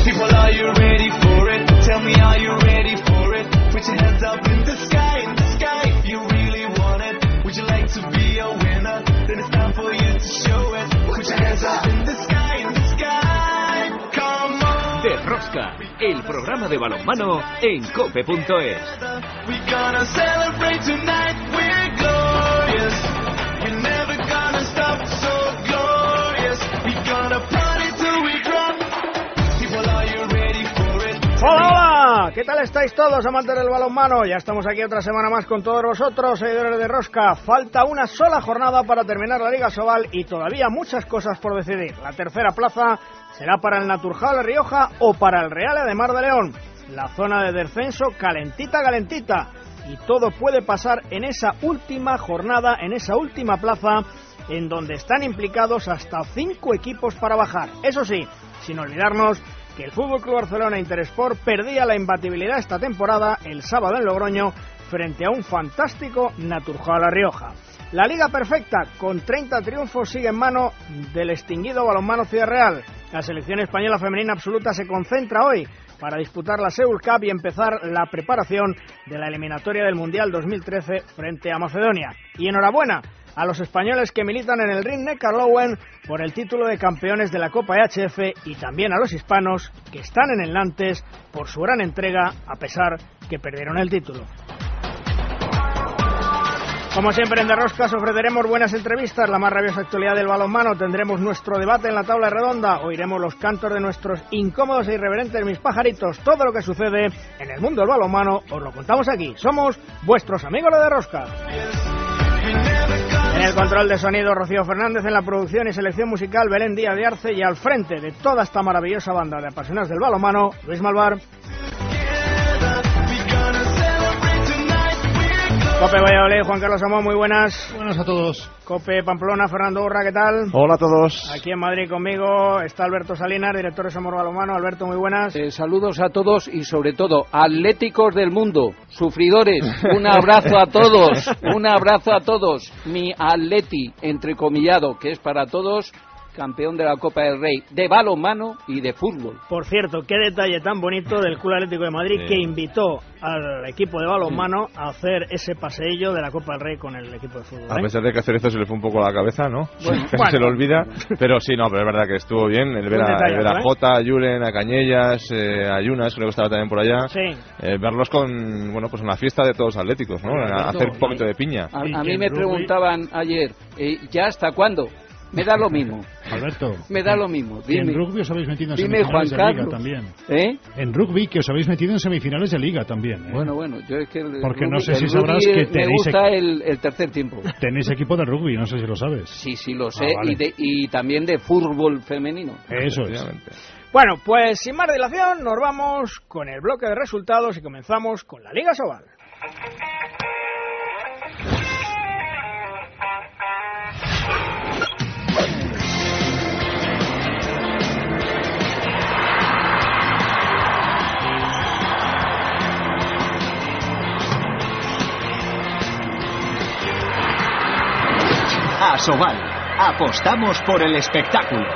People, are you ready for it? Tell me, are you ready for it? Put your hands up in the sky, if you really want it. Would you like to be a winner? Then it's time for you to show it. Put your hands up in the sky, come on. De Rosca, el programa de balonmano en cope.es. We're gonna celebrate tonight, we're glorious. We're never gonna stop, so glorious. We're gonna party till we drop. People, are you ready for it? ¡Hola, hola! ¿Qué tal estáis todos, amantes del balonmano? Ya estamos aquí otra semana más con todos vosotros, seguidores de Rosca. Falta una sola jornada para terminar la Liga Sobal y todavía muchas cosas por decidir. La tercera plaza será para el Naturjao La Rioja o para el Real de Mar de León. La zona de descenso calentita, calentita. Y todo puede pasar en esa última jornada, en esa última plaza, en donde están implicados hasta 5 equipos para bajar. Eso sí, sin olvidarnos que el FC Barcelona Interesport perdía la imbatibilidad esta temporada el sábado en Logroño frente a un fantástico Naturjao La Rioja. La Liga Perfecta, con 30 triunfos, sigue en mano del extinguido Balonmano Ciudad Real. La selección española femenina absoluta se concentra hoy para disputar la Seoul Cup y empezar la preparación de la eliminatoria del Mundial 2013 frente a Macedonia. Y enhorabuena a los españoles que militan en el Rin-Neckar Löwen por el título de campeones de la Copa EHF y también a los hispanos que están en el Nantes por su gran entrega a pesar que perdieron el título. Como siempre en De Rosca ofreceremos buenas entrevistas, la más rabiosa actualidad del balonmano, tendremos nuestro debate en la tabla redonda, oiremos los cantos de nuestros incómodos e irreverentes mis pajaritos, todo lo que sucede en el mundo del balonmano os lo contamos aquí, somos vuestros amigos de Rosca. En el control de sonido Rocío Fernández, en la producción y selección musical Belén Díaz de Arce y al frente de toda esta maravillosa banda de apasionados del balonmano, Luis Malvar. Cope Valladolid, Juan Carlos Amón, muy buenas. Buenas a todos. Cope Pamplona, Fernando Urra, ¿qué tal? Hola a todos. Aquí en Madrid conmigo está Alberto Salinas, director de Somos Balonmano. Alberto, muy buenas. Saludos a todos y sobre todo atléticos del mundo, sufridores, un abrazo a todos, un abrazo a todos. Mi Atleti, entrecomillado, que es para todos, campeón de la Copa del Rey de balonmano y de fútbol. Por cierto, qué detalle tan bonito del Club Atlético de Madrid que invitó al equipo de balonmano a hacer ese paseillo de la Copa del Rey con el equipo de fútbol. A pesar de que hacer esto se le fue un poco a la cabeza, ¿no? Bueno, se le olvida, pero sí, no, pero es verdad que estuvo bien. El ver a Jota, a Julen, a Cañellas, a Yunas, creo que estaba también por allá. Sí. Verlos con, bueno, pues en la fiesta de todos los atléticos, ¿no? A hacer un poquito de piña. A mí me preguntaban ayer, ¿ya hasta cuándo? Me da lo mismo. Alberto. Me da lo mismo. Dime. En rugby os habéis metido en Dime, semifinales Juan de Liga Carlos. también. ¿Eh? En rugby que os habéis metido en semifinales de Liga también. Bueno, yo es que porque no sé el si sabrás que me gusta el tercer tiempo. Tenéis equipo de rugby, no sé si lo sabes. Sí, lo sé. Vale. Y también de fútbol femenino. Eso es. Bueno, pues sin más dilación nos vamos con el bloque de resultados y comenzamos con la Liga Sobal. Asobal, apostamos por el espectáculo.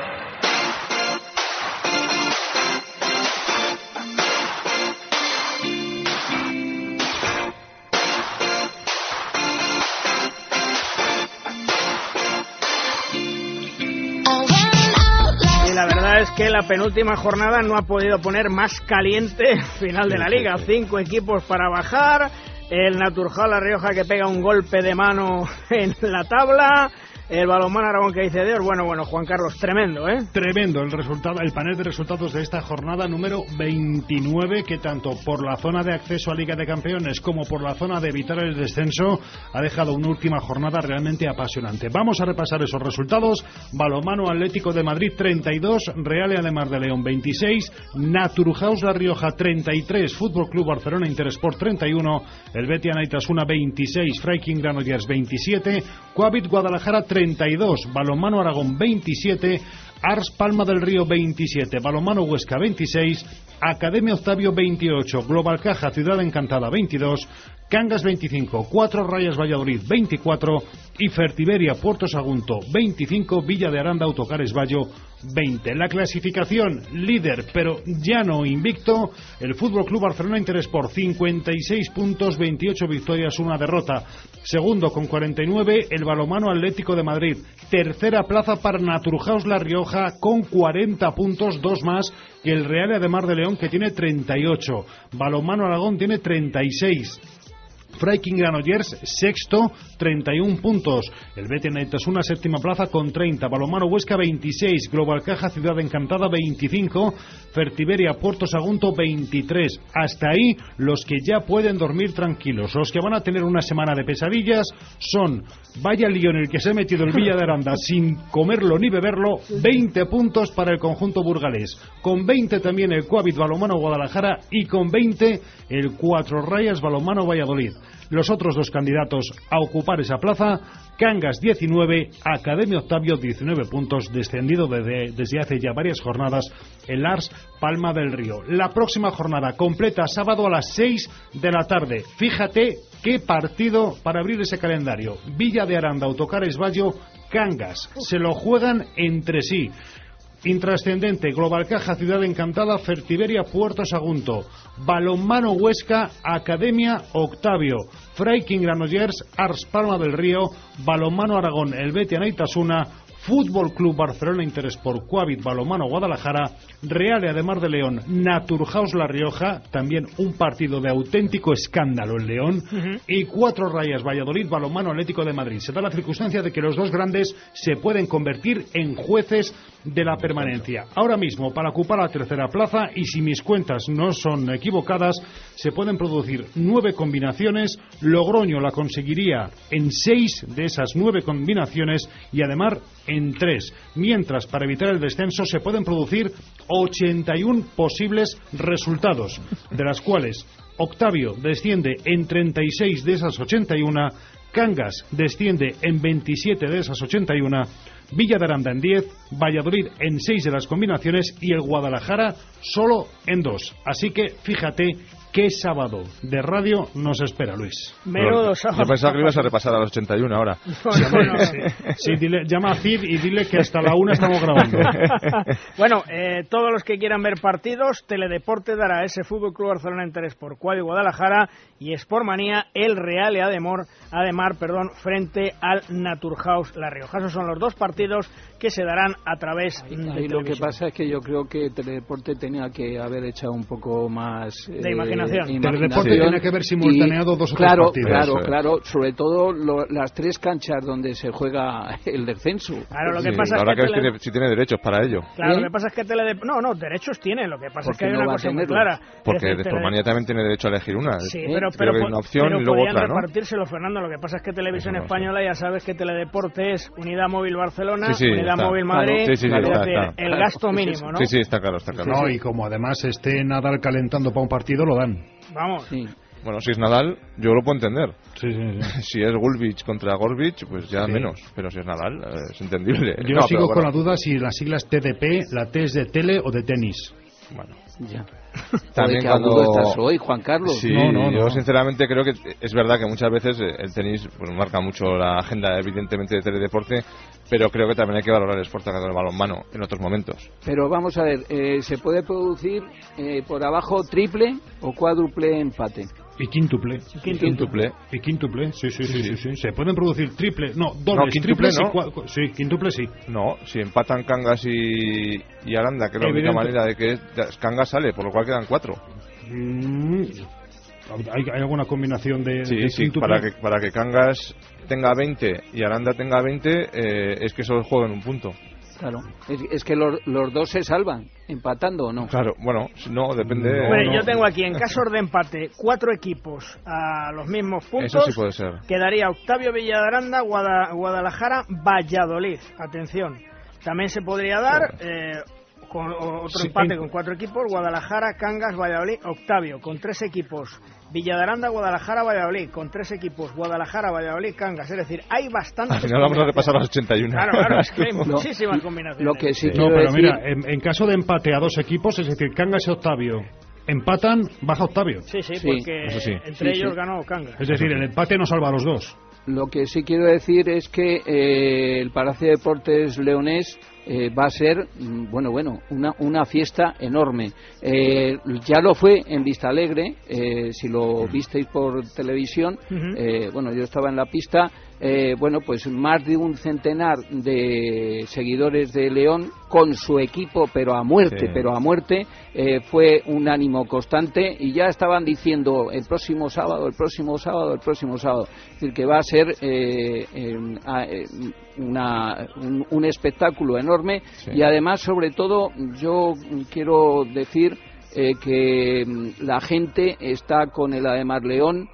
Y la verdad es que la penúltima jornada no ha podido poner más caliente el final de la Liga. 5 equipos para bajar. El Naturjao La Rioja que pega un golpe de mano en la tabla. El Balonmano Aragón que dice Dios, bueno, Juan Carlos, tremendo, ¿eh? Tremendo el resultado, el panel de resultados de esta jornada número 29, que tanto por la zona de acceso a Liga de Campeones como por la zona de evitar el descenso ha dejado una última jornada realmente apasionante. Vamos a repasar esos resultados. Balonmano Atlético de Madrid 32, Real de Mar de León 26, Naturjao La Rioja 33, Fútbol Club Barcelona Interesport 31, el Betia Naitasuna 26, Freiking Granollers 27, Coavit Guadalajara 32, Balonmano Aragón 27, Ars Palma del Río 27, Balonmano Huesca 26, Academia Octavio 28, Global Caja Ciudad Encantada 22, Cangas 25, 4 Rayas Valladolid 24 y Fertiberia Puerto Sagunto 25, Villa de Aranda Autocares Bayo 20. La clasificación líder, pero ya no invicto, el Fútbol Club Barcelona Interesport, 56 puntos, 28 victorias, 1 derrota. Segundo con 49, el Balonmano Atlético de Madrid. Tercera plaza para Naturhaus La Rioja con 40 puntos, 2 más que el Real Ademar de León, que tiene 38. Balonmano Aragón tiene 36. Freiking Granollers, sexto, 31 puntos. El Betis Naitasuna, séptima plaza con 30. Balonmano Huesca, 26. Global Caja Ciudad Encantada, 25. Fertiberia Puerto Sagunto, 23. Hasta ahí los que ya pueden dormir tranquilos. Los que van a tener una semana de pesadillas son, vaya lío en el que se ha metido el Villa de Aranda sin comerlo ni beberlo, 20 puntos para el conjunto burgalés. Con 20 también el Coavit Balonmano Guadalajara y con 20 el Cuatro Rayas Balonmano Valladolid. Los otros dos candidatos a ocupar esa plaza, Cangas 19, Academia Octavio 19 puntos, descendido desde hace ya varias jornadas el Lars Palma del Río. La próxima jornada completa sábado a las 6 de la tarde. Fíjate qué partido para abrir ese calendario. Villa de Aranda, Autocares Bayo, Cangas. Se lo juegan entre sí. Intrascendente, Global Caja Ciudad Encantada, Fertiberia Puerto Sagunto, Balonmano Huesca, Academia Octavio, Freiking Granollers, Ars Palma del Río, Balonmano Aragón, el Betis Naitasuna, Fútbol Club Barcelona Interesport, Coavit Balonmano Guadalajara, Real Ademar de León, Naturhaus La Rioja, también un partido de auténtico escándalo en León, y Cuatro Rayas Valladolid, Balonmano Atlético de Madrid. Se da la circunstancia de que los dos grandes se pueden convertir en jueces de la permanencia. Ahora mismo, para ocupar la tercera plaza, y si mis cuentas no son equivocadas, se pueden producir 9 combinaciones. Logroño la conseguiría en 6 de esas 9 combinaciones y además en 3. Mientras, para evitar el descenso, se pueden producir 81 posibles resultados, de las cuales Octavio desciende en 36 de esas 81, Cangas desciende en 27 de esas 81, Villa de Aranda en 10, Valladolid en 6 de las combinaciones y el Guadalajara solo en 2. Así que fíjate qué sábado de radio nos espera, Luis. Menudo sábado. Yo pensaba que ibas a repasar a los 81 ahora. Bueno, sí, llama a Cid y dile que hasta la 1 estamos grabando. Bueno, todos los que quieran ver partidos, Teledeporte dará ese Fútbol Club Barcelona Interesport, Coavit Guadalajara y Sportmanía, el Real Ademar, frente al Naturhaus La Rioja. Esos son los dos partidos que se darán a través de televisión. Lo que pasa es que yo creo que Teledeporte tenía que haber echado un poco más de imaginación. Teledeporte tiene que haber simultaneado dos o tres partidos. Claro, sobre todo las 3 canchas donde se juega el descenso. Claro, lo que pasa ahora es que si tiene derechos para ello. Claro, lo que pasa es que no, derechos tiene. Lo que pasa es que hay una cosa muy clara. Porque Sportmanía también tiene derecho a elegir una. Sí, pero hay una opción y luego otra, ¿no? Repartírselo, Fernando. Lo que pasa es que Televisión Española, ya sabes que Teledeporte es Unidad Móvil Barcelona, Unidad Móvil Madrid, el gasto mínimo, ¿no? Sí, está claro. No, y como además esté Nadal calentando para un partido, lo dan. Vamos. Sí. Bueno, si es Nadal, yo lo puedo entender. Sí. Si es Gulbich contra Gorbich, pues ya menos. Pero si es Nadal, es entendible. Yo sigo con la duda si las siglas TDP, la T es de tele o de tenis. Bueno, ya. También qué cuando agudo estás hoy, Juan Carlos. Sí, yo sinceramente creo que es verdad que muchas veces el tenis pues marca mucho la agenda, evidentemente, de Teledeporte, pero creo que también hay que valorar el esfuerzo que hace el balonmano en otros momentos. Pero vamos a ver, ¿se puede producir por abajo triple o cuádruple empate? Y quíntuple. Y quíntuple, sí. Se pueden producir triple, dobles, triples no. Sí, quíntuple sí. No, si empatan Cangas y Aranda, que es la única manera de que Cangas sale, por lo cual quedan 4. ¿Hay alguna combinación de Sí, para que Cangas tenga 20 y Aranda tenga 20, es que solo juegan un punto. Claro, es que los dos se salvan, empatando o no. Claro, bueno, no, depende. Hombre, yo tengo aquí, en casos de empate, 4 equipos a los mismos puntos. Eso sí puede ser. Quedaría Octavio Villa de Aranda, Guadalajara, Valladolid. Atención, también se podría dar con otro empate con 4 equipos, Guadalajara, Cangas, Valladolid, Octavio, con 3 equipos. Villa de Aranda, Guadalajara, Valladolid, con 3 equipos, Guadalajara, Valladolid, Cangas. Es decir, hay bastantes. Al final vamos a repasar las 81. Claro, es que hay muchísimas combinaciones. Lo que sí pero mira, en caso de empate a 2 equipos, es decir, Cangas y Octavio empatan, baja Octavio. Sí, porque entre ellos ganó Cangas. Es decir, el empate no salva a los dos. Lo que sí quiero decir es que el Palacio de Deportes leonés va a ser, una fiesta enorme. Ya lo fue en Vistalegre, si lo visteis por televisión. Yo estaba en la pista. Pues más de un centenar de seguidores de León con su equipo, pero a muerte, fue un ánimo constante, y ya estaban diciendo el próximo sábado. Es decir, que va a ser un espectáculo enorme. Y además, sobre todo, yo quiero decir que la gente está con el Ademar León.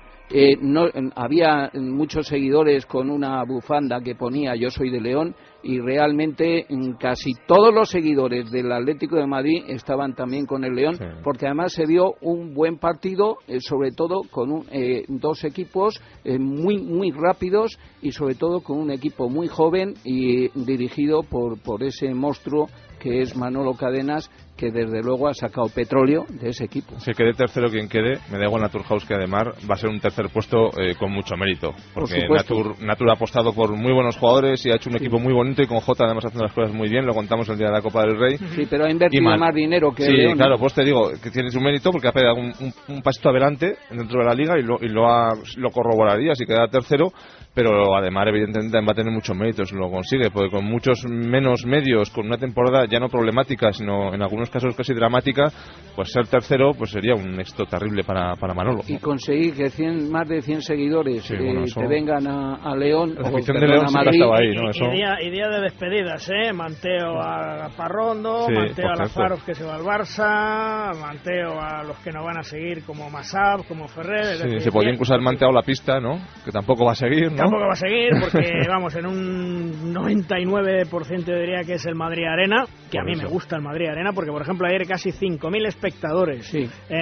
Había muchos seguidores con una bufanda que ponía "Yo soy de León", y realmente casi todos los seguidores del Atlético de Madrid estaban también con el León, porque además se vio un buen partido, sobre todo con dos equipos muy muy rápidos, y sobre todo con un equipo muy joven y dirigido por ese monstruo que es Manolo Cadenas, que desde luego ha sacado petróleo de ese equipo. Si quede tercero quien quede, me da igual Naturhaus, que además va a ser un tercer puesto con mucho mérito, porque Natur ha apostado por muy buenos jugadores y ha hecho un equipo muy bonito, y con Jota además haciendo las cosas muy bien. Lo contamos el día de la Copa del Rey. Sí, pero ha invertido más dinero que León. Claro, pues te digo que tiene su mérito, porque ha pegado un pasito adelante dentro de la liga, y lo corroboraría si queda tercero. Pero además, evidentemente, va a tener muchos méritos si lo consigue, porque con muchos menos medios, con una temporada ya no problemática, sino en algunos casos casi dramática, pues ser tercero pues sería un éxito terrible para Manolo, ¿no? Y conseguir que más de 100 seguidores te vengan a León, la afición de León a Madrid. Estaba ahí, ¿no? Eso... Y día de despedidas, Manteo a Parrondo, Manteo a Lazaros, que se va al Barça, Manteo a los que no van a seguir, como Masab, como Ferrer. Sí, se podría incluso haber manteado la pista, ¿no? Que tampoco va a seguir, ¿no? Tampoco va a seguir, porque vamos, en un 99% diría que es el Madrid Arena, que a mí me gusta el Madrid Arena, porque por ejemplo ayer casi 5.000 espectadores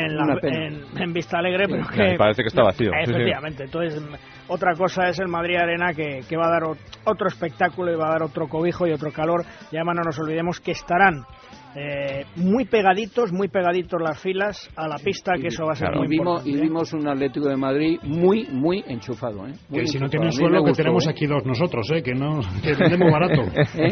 en Vistalegre, pero que parece que está vacío. Efectivamente, entonces otra cosa es el Madrid Arena, que va a dar otro espectáculo y va a dar otro cobijo y otro calor. Y además no nos olvidemos que estarán muy pegaditos las filas a la pista, que eso va a ser muy importante. Y vimos un Atlético de Madrid muy, muy enchufado. Que si no tienen suelo, que tenemos aquí dos nosotros, que vendemos barato.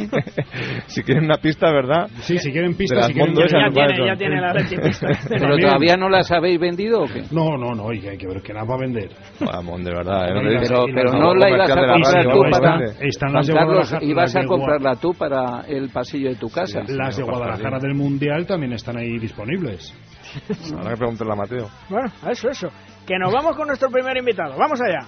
Si quieren una pista, ¿verdad? Sí, si quieren pista, ya tiene la pista. ¿Pero todavía no las habéis vendido o qué? No, oiga, hay que ver qué las va a vender. Vamos, de verdad. Pero no la ibas a comprar tú para... Están las de Carlos, ibas a comprarla tú para el pasillo de tu casa. Las de Guadalajara del Mundial también están ahí disponibles. Habrá que preguntarle a Mateo. Bueno, eso. Que nos vamos con nuestro primer invitado. Vamos allá.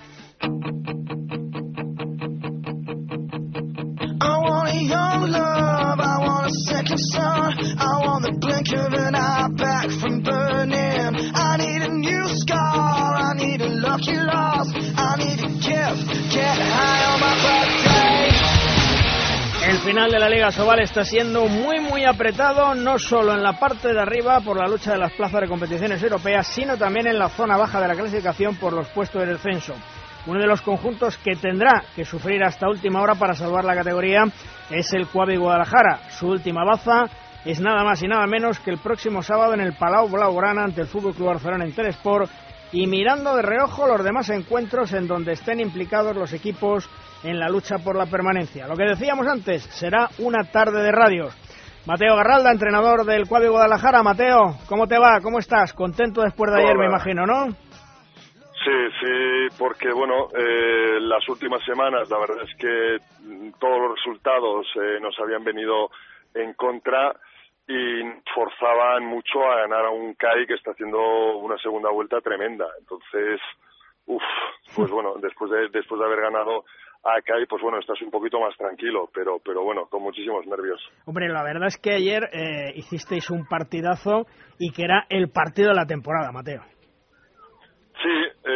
I want a young love, I want a second son, I want the blink of an eye back from burning. I need a new scar, I need a lucky loss, I need a gift, get high on my birthday. El final de la Liga Sobal está siendo muy muy apretado, no solo en la parte de arriba por la lucha de las plazas de competiciones europeas, sino también en la zona baja de la clasificación por los puestos de descenso. Uno de los conjuntos que tendrá que sufrir hasta última hora para salvar la categoría es el Coavi Guadalajara. Su última baza es nada más y nada menos que el próximo sábado en el Palau Blaugrana ante el FC Barcelona en Telesport, y mirando de reojo los demás encuentros en donde estén implicados los equipos en la lucha por la permanencia. Lo que decíamos antes, será una tarde de radios. Mateo Garralda, entrenador del Coavi Guadalajara. Mateo, ¿cómo te va? ¿Cómo estás? Contento después de ayer, me imagino, ¿no? Sí, porque las últimas semanas la verdad es que todos los resultados nos habían venido en contra y forzaban mucho a ganar a un CAI que está haciendo una segunda vuelta tremenda. Entonces, pues bueno, después de haber ganado a CAI, pues bueno, estás un poquito más tranquilo, pero bueno, con muchísimos nervios. Hombre, la verdad es que ayer hicisteis un partidazo y que era el partido de la temporada, Mateo. Sí,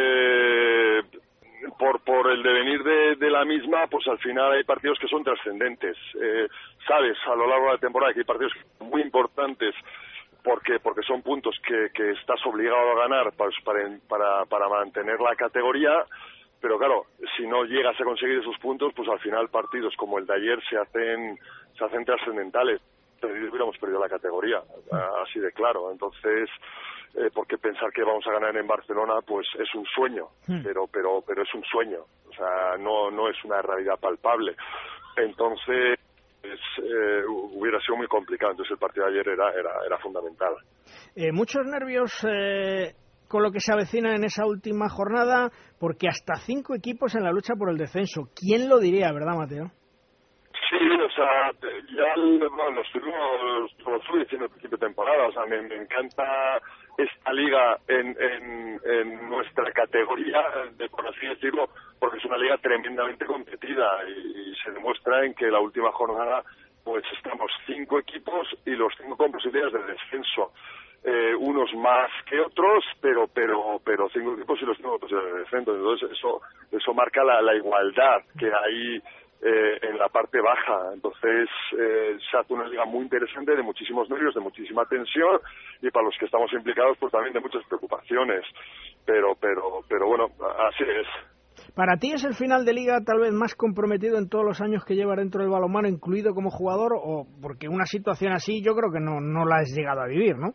por el devenir de la misma, pues al final hay partidos que son trascendentes. Sabes, a lo largo de la temporada que hay partidos muy importantes porque son puntos que estás obligado a ganar para mantener la categoría, pero claro, si no llegas a conseguir esos puntos, pues al final partidos como el de ayer se hacen trascendentales. hubiéramos perdido la categoría, así de claro. Entonces, porque pensar que vamos a ganar en Barcelona, pues es un sueño, pero es un sueño, o sea, no es una realidad palpable. Entonces, hubiera sido muy complicado. Entonces el partido de ayer era fundamental. Muchos nervios con lo que se avecina en esa última jornada, porque hasta 5 equipos en la lucha por el descenso. ¿Quién lo diría, verdad, Mateo? Sí, o sea, ya lo estuve diciendo al principio de temporada, o sea, me encanta esta liga en nuestra categoría, por así decirlo, porque es una liga tremendamente competida y se demuestra en que la última jornada pues estamos 5 equipos y los 5 con posibilidades de descenso. Unos más que otros, pero 5 equipos y los 5 con posibilidades de descenso. Entonces eso marca la igualdad que hay en la parte baja. Entonces se hace una liga muy interesante, de muchísimos nervios, de muchísima tensión, y para los que estamos implicados pues también de muchas preocupaciones, pero bueno, así es. ¿Para ti es el final de liga tal vez más comprometido en todos los años que lleva dentro del balonmano, incluido como jugador? O porque una situación así yo creo que no la has llegado a vivir, ¿no?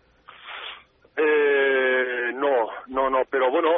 No, pero bueno,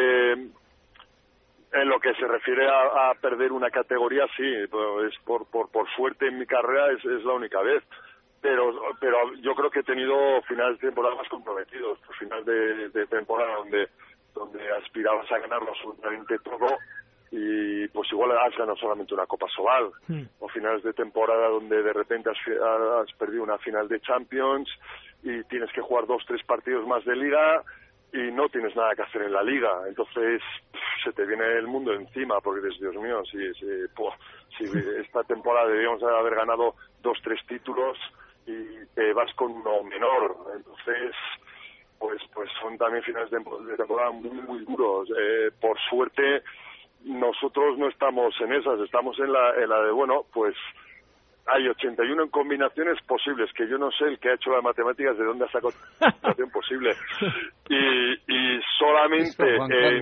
en lo que se refiere a perder una categoría, sí, pues por suerte en mi carrera es la única vez. Pero yo creo que he tenido finales de temporada más comprometidos, pues finales de temporada donde aspirabas a ganarlo absolutamente todo y pues igual has ganado solamente una Copa Sobal, o finales de temporada donde de repente has perdido una final de Champions y tienes que jugar 2-3 partidos más de Liga y no tienes nada que hacer en la Liga. Entonces se te viene el mundo encima porque dices, Dios mío, si esta temporada debíamos haber ganado 2-3 títulos y te vas con uno menor. Entonces pues son también finales de temporada muy, muy duros. Por suerte nosotros no estamos en esas, estamos en la de, bueno, pues hay 81 en combinaciones posibles, que yo no sé el que ha hecho las matemáticas de dónde ha sacado la combinación posible. Y solamente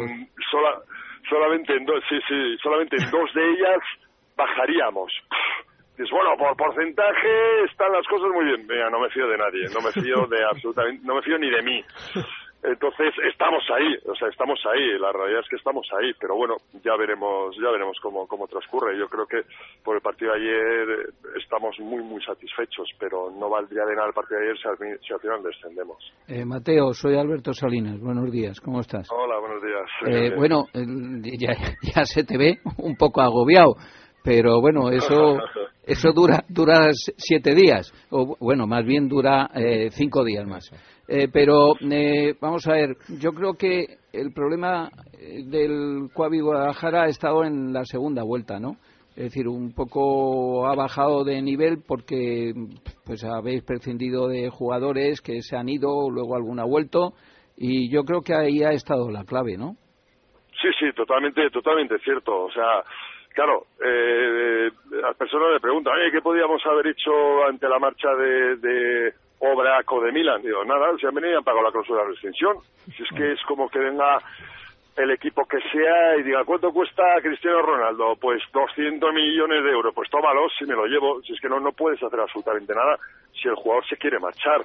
solamente en dos de ellas bajaríamos. Dices, bueno, por porcentaje están las cosas muy bien. Mira, no me fío de nadie, no me fío de absolutamente, no me fío ni de mí. Entonces estamos ahí, la realidad es que estamos ahí, pero bueno, ya veremos cómo transcurre. Yo creo que por el partido de ayer estamos muy muy satisfechos, pero no valdría de nada el partido de ayer si al final descendemos. Mateo, soy Alberto Salinas, buenos días, ¿cómo estás? Hola, buenos días. Bueno, ya se te ve un poco agobiado. Pero bueno, eso dura 7 días, o bueno, más bien dura 5 días más. Pero vamos a ver, yo creo que el problema del Coavi Guadalajara ha estado en la segunda vuelta, ¿no? Es decir, un poco ha bajado de nivel porque pues habéis prescindido de jugadores que se han ido, luego alguno ha vuelto, y yo creo que ahí ha estado la clave, ¿no? Sí, totalmente cierto. O sea, claro, las personas me preguntan, ¿qué podíamos haber hecho ante la marcha de Obrac o de Milan? Digo, nada, se han venido y han pagado la cláusula de rescisión. Si es que es como que venga el equipo que sea y diga, ¿cuánto cuesta Cristiano Ronaldo? Pues 200 millones de euros. Pues tómalos y me lo llevo. Si es que no puedes hacer absolutamente nada si el jugador se quiere marchar.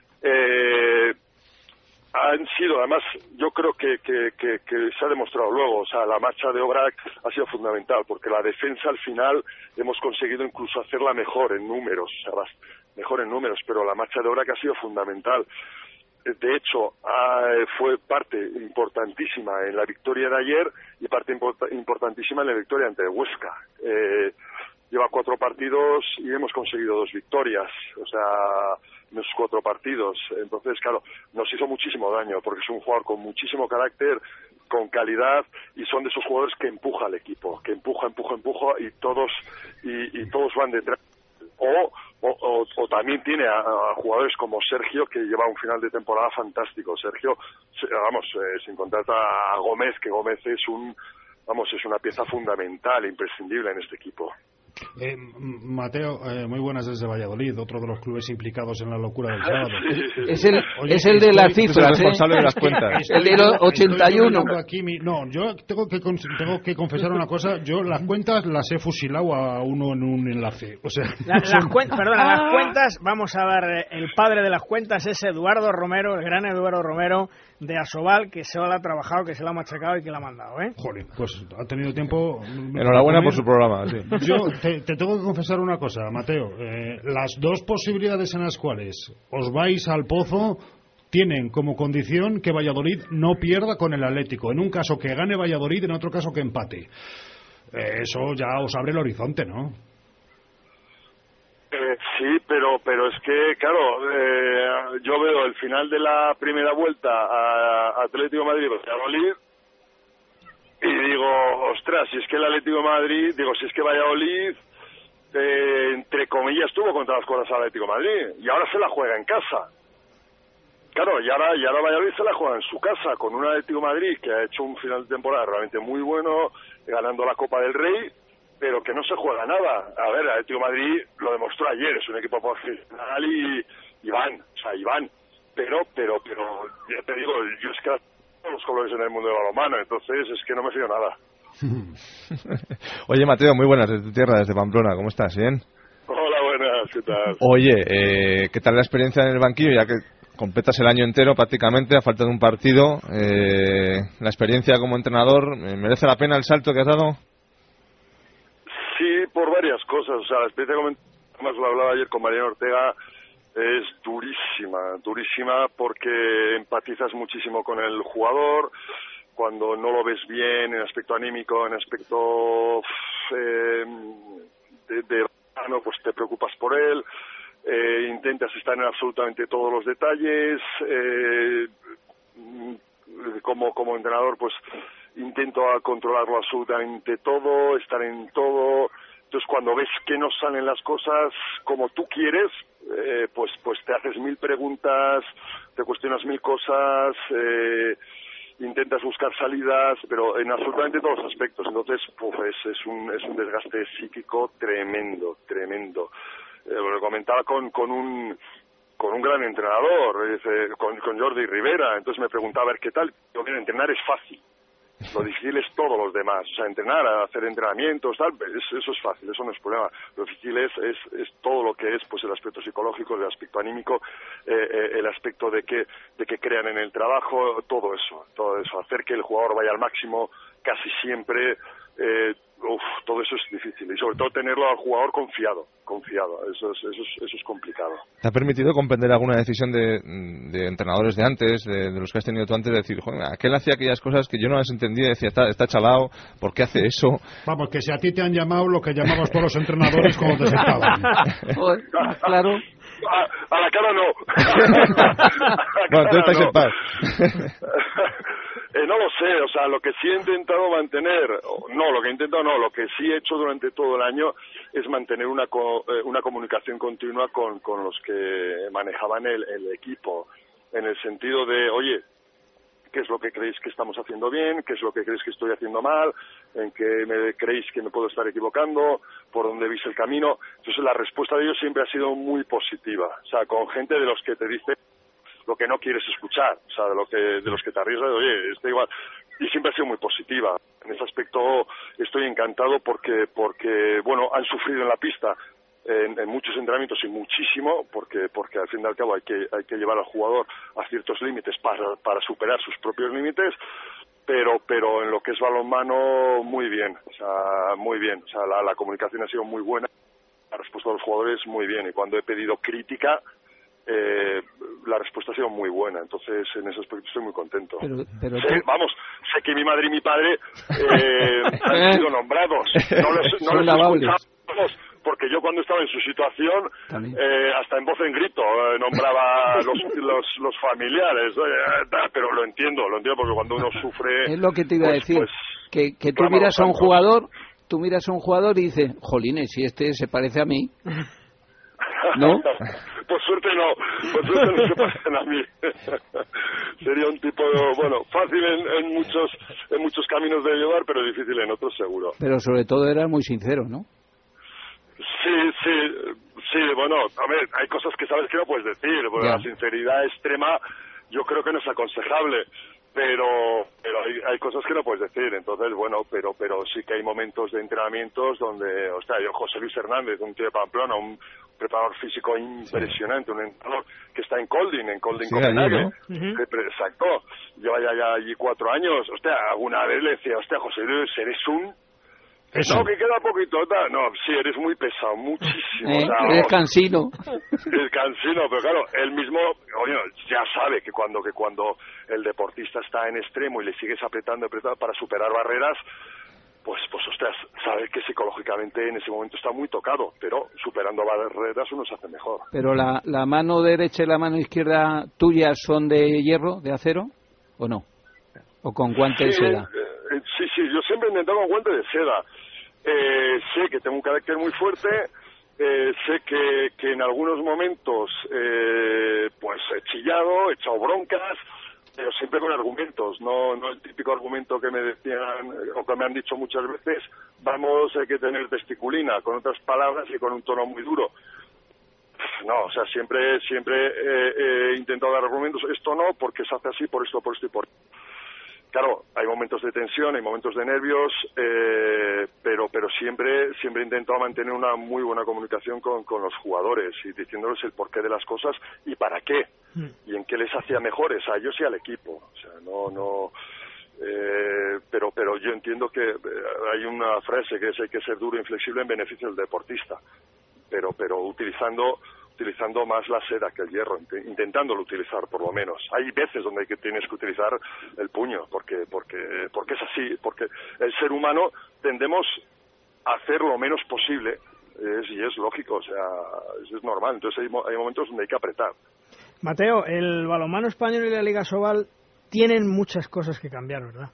Han sido, además, yo creo que se ha demostrado luego, o sea, la marcha de Obrac ha sido fundamental, porque la defensa al final hemos conseguido incluso hacerla mejor en números, o sea, mejor en números, pero la marcha de Obrac ha sido fundamental. De hecho, fue parte importantísima en la victoria de ayer y parte importantísima en la victoria ante Huesca. Lleva 4 partidos y hemos conseguido 2 victorias, o sea, en esos 4 partidos. Entonces, claro, nos hizo muchísimo daño, porque es un jugador con muchísimo carácter, con calidad, y son de esos jugadores que empuja al equipo, que empuja, y todos van detrás. O también tiene a jugadores como Sergio, que lleva un final de temporada fantástico. Sergio, sin contar a Gómez, que Gómez es una pieza fundamental, imprescindible en este equipo. Mateo, muy buenas desde Valladolid, otro de los clubes implicados en la locura del sábado. Es el de las cifras, responsable de las cuentas. El de los 81. Yo tengo que confesar una cosa, yo las cuentas las he fusilado a uno en un enlace. O sea, las cuentas, vamos a dar, el padre de las cuentas es Eduardo Romero, el gran Eduardo Romero de Asobal, que se lo ha trabajado, que se lo ha machacado y que lo ha mandado, ¿eh? Joder, pues ha tenido tiempo. Enhorabuena por su programa, sí. Yo te tengo que confesar una cosa, Mateo. Las dos posibilidades en las cuales os vais al pozo tienen como condición que Valladolid no pierda con el Atlético. En un caso que gane Valladolid, en otro caso que empate. Eso ya os abre el horizonte, ¿no? Sí, pero es que, claro, yo veo el final de la primera vuelta a Atlético de Madrid-Valladolid y digo, ostras, si es que el Atlético de Madrid, si es que Valladolid, entre comillas, tuvo contra las cuerdas al Atlético de Madrid y ahora se la juega en casa. Claro, y ahora Valladolid se la juega en su casa con un Atlético de Madrid que ha hecho un final de temporada realmente muy bueno, ganando la Copa del Rey, pero que no se juega nada. A ver, el Atlético de Madrid lo demostró ayer, es un equipo profesional y van. Pero, ya te digo, yo es que todos los colores en el mundo del balonmano, entonces es que no me fío nada. Oye, Mateo, muy buenas desde tu tierra, desde Pamplona, ¿cómo estás? ¿Bien? Hola, buenas, ¿qué tal? Oye, ¿qué tal la experiencia en el banquillo? Ya que completas el año entero prácticamente, a falta de un partido. La experiencia como entrenador, ¿merece la pena el salto que has dado? Sí, por varias cosas. O sea, la experiencia, como lo hablaba ayer con Mariano Ortega, es durísima porque empatizas muchísimo con el jugador. Cuando no lo ves bien en aspecto anímico, en aspecto pues te preocupas por él. Intentas estar en absolutamente todos los detalles. Como entrenador, pues intento controlarlo absolutamente todo, estar en todo. Entonces, cuando ves que no salen las cosas como tú quieres, pues te haces 1000 preguntas, te cuestionas 1000 cosas, intentas buscar salidas, pero en absolutamente todos los aspectos. Entonces, es un desgaste psíquico tremendo. Lo comentaba con un gran entrenador, con Jordi Rivera. Entonces me preguntaba, a ver, ¿qué tal? Yo, mira, entrenar es fácil. Lo difícil es todos los demás. O sea, entrenar, hacer entrenamientos, tal, eso es fácil, eso no es problema. Lo difícil es todo lo que es, pues, el aspecto psicológico, el aspecto anímico, el aspecto de que crean en el trabajo, todo eso. Hacer que el jugador vaya al máximo casi siempre. Todo eso es difícil, y sobre todo tenerlo al jugador confiado. Eso es complicado. ¿Te ha permitido comprender alguna decisión de entrenadores de antes, de los que has tenido tú antes, de decir, joder, aquel hacía aquellas cosas que yo no las entendía, decía, está chalado, ¿por qué hace eso? Vamos, que si a ti te han llamado lo que llamabas todos los entrenadores cuando te sentaban. Claro. A la cara no. Bueno, entonces estáis en paz. No lo sé, o sea, lo que sí he intentado mantener, lo que sí he hecho durante todo el año es mantener una comunicación continua con los que manejaban el equipo, en el sentido de, oye, ¿qué es lo que creéis que estamos haciendo bien? ¿Qué es lo que creéis que estoy haciendo mal? ¿En qué creéis que me puedo estar equivocando? ¿Por dónde veis el camino? Entonces la respuesta de ellos siempre ha sido muy positiva, o sea, con gente de los que te dice lo que no quieres escuchar, o sea, de los que te arriesgas, oye, está igual, y siempre ha sido muy positiva. En ese aspecto estoy encantado porque bueno, han sufrido en la pista en muchos entrenamientos y muchísimo, porque al fin y al cabo hay que llevar al jugador a ciertos límites para superar sus propios límites, pero en lo que es balonmano muy bien, o sea, la comunicación ha sido muy buena, la respuesta de los jugadores muy bien, y cuando he pedido crítica, la respuesta ha sido muy buena, entonces en ese aspecto estoy muy contento. Pero sé que mi madre y mi padre han sido nombrados, no los escuchamos, porque yo cuando estaba en su situación, hasta en voz en grito, nombraba los familiares, pero lo entiendo, porque cuando uno sufre... Es lo que te iba a decir, que tú miras a un jugador y dices, jolines, si este se parece a mí, ¿no? Por suerte no se parecen a mí. Sería un tipo, bueno, fácil en muchos caminos de llevar, pero difícil en otros seguro. Pero sobre todo era muy sincero, ¿no? Sí, bueno, a ver, hay cosas que sabes que no puedes decir, porque la sinceridad extrema yo creo que no es aconsejable, pero hay cosas que no puedes decir, entonces bueno, pero sí que hay momentos de entrenamientos donde, o sea, yo José Luis Hernández, un tío de Pamplona, un preparador físico impresionante, un entrenador que está en Kolding Copenhague, ¿no? Exacto, lleva ya allí 4 años, hostia, alguna vez le decía, hostia, José Luis, eres un... Eso. No, que queda poquito, no, sí, eres muy pesado, muchísimo. O sea, eres cansino. Es cansino, pero claro, él mismo, oye, ya sabe que cuando el deportista está en extremo y le sigues apretando para superar barreras, pues ostras, sabe que psicológicamente en ese momento está muy tocado, pero superando barreras uno se hace mejor. Pero la mano derecha y la mano izquierda tuyas son de hierro, de acero, ¿o no? ¿O con guante de seda? Sí, yo siempre he intentado con guante de seda. Sé que tengo un carácter muy fuerte, sé que en algunos momentos pues he chillado, he echado broncas, pero siempre con argumentos, no el típico argumento que me decían o que me han dicho muchas veces, vamos, hay que tener testiculina, con otras palabras y con un tono muy duro. No, o sea, siempre he intentado dar argumentos, esto no, porque se hace así, por esto y por esto. Claro, hay momentos de tensión, hay momentos de nervios, pero siempre he intentado mantener una muy buena comunicación con los jugadores y diciéndoles el porqué de las cosas y para qué, y en qué les hacía mejores a ellos y al equipo. O sea, pero yo entiendo que hay una frase que es hay que ser duro e inflexible en beneficio del deportista, pero utilizando más la seda que el hierro, intentándolo utilizar por lo menos. Hay veces donde tienes que utilizar el puño, porque es así, porque el ser humano tendemos a hacer lo menos posible, y es lógico, o sea, es normal, entonces hay momentos donde hay que apretar. Mateo, el balonmano español y la Liga Sobal tienen muchas cosas que cambiar, ¿verdad?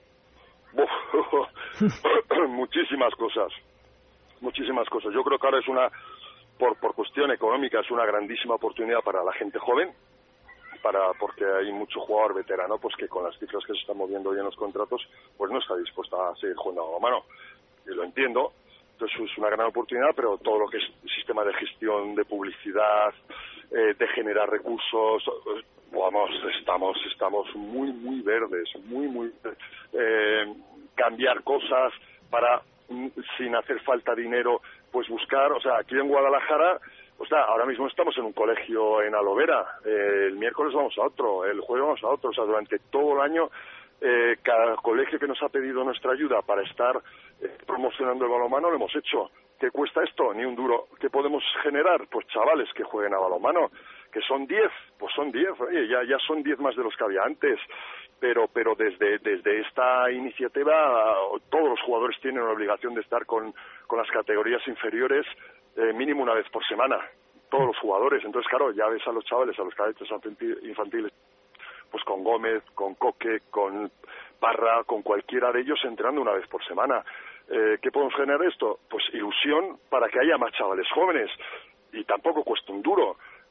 Muchísimas cosas. Yo creo que ahora es por cuestión económica es una grandísima oportunidad para la gente joven, porque hay mucho jugador veterano pues que con las cifras que se están moviendo hoy en los contratos pues no está dispuesto a seguir jugando a balonmano, y lo entiendo. Entonces es una gran oportunidad, pero todo lo que es sistema de gestión, de publicidad, de generar recursos, vamos, estamos muy verdes, muy cambiar cosas para, sin hacer falta dinero, pues buscar, o sea, aquí en Guadalajara, o sea, ahora mismo estamos en un colegio en Alovera, el miércoles vamos a otro, el jueves vamos a otro, o sea, durante todo el año cada colegio que nos ha pedido nuestra ayuda para estar promocionando el balonmano lo hemos hecho. ¿Qué cuesta esto? Ni un duro. ¿Qué podemos generar? Pues chavales que jueguen a balonmano, que son 10, pues son 10, oye, ya son 10 más de los que había antes. Pero desde esta iniciativa todos los jugadores tienen la obligación de estar con las categorías inferiores mínimo una vez por semana, todos los jugadores. Entonces, claro, ya ves a los chavales, a los cadetes infantiles, pues con Gómez, con Coque, con Parra, con cualquiera de ellos entrenando una vez por semana. ¿Qué podemos generar esto? Pues ilusión para que haya más chavales jóvenes, y tampoco cuesta un duro.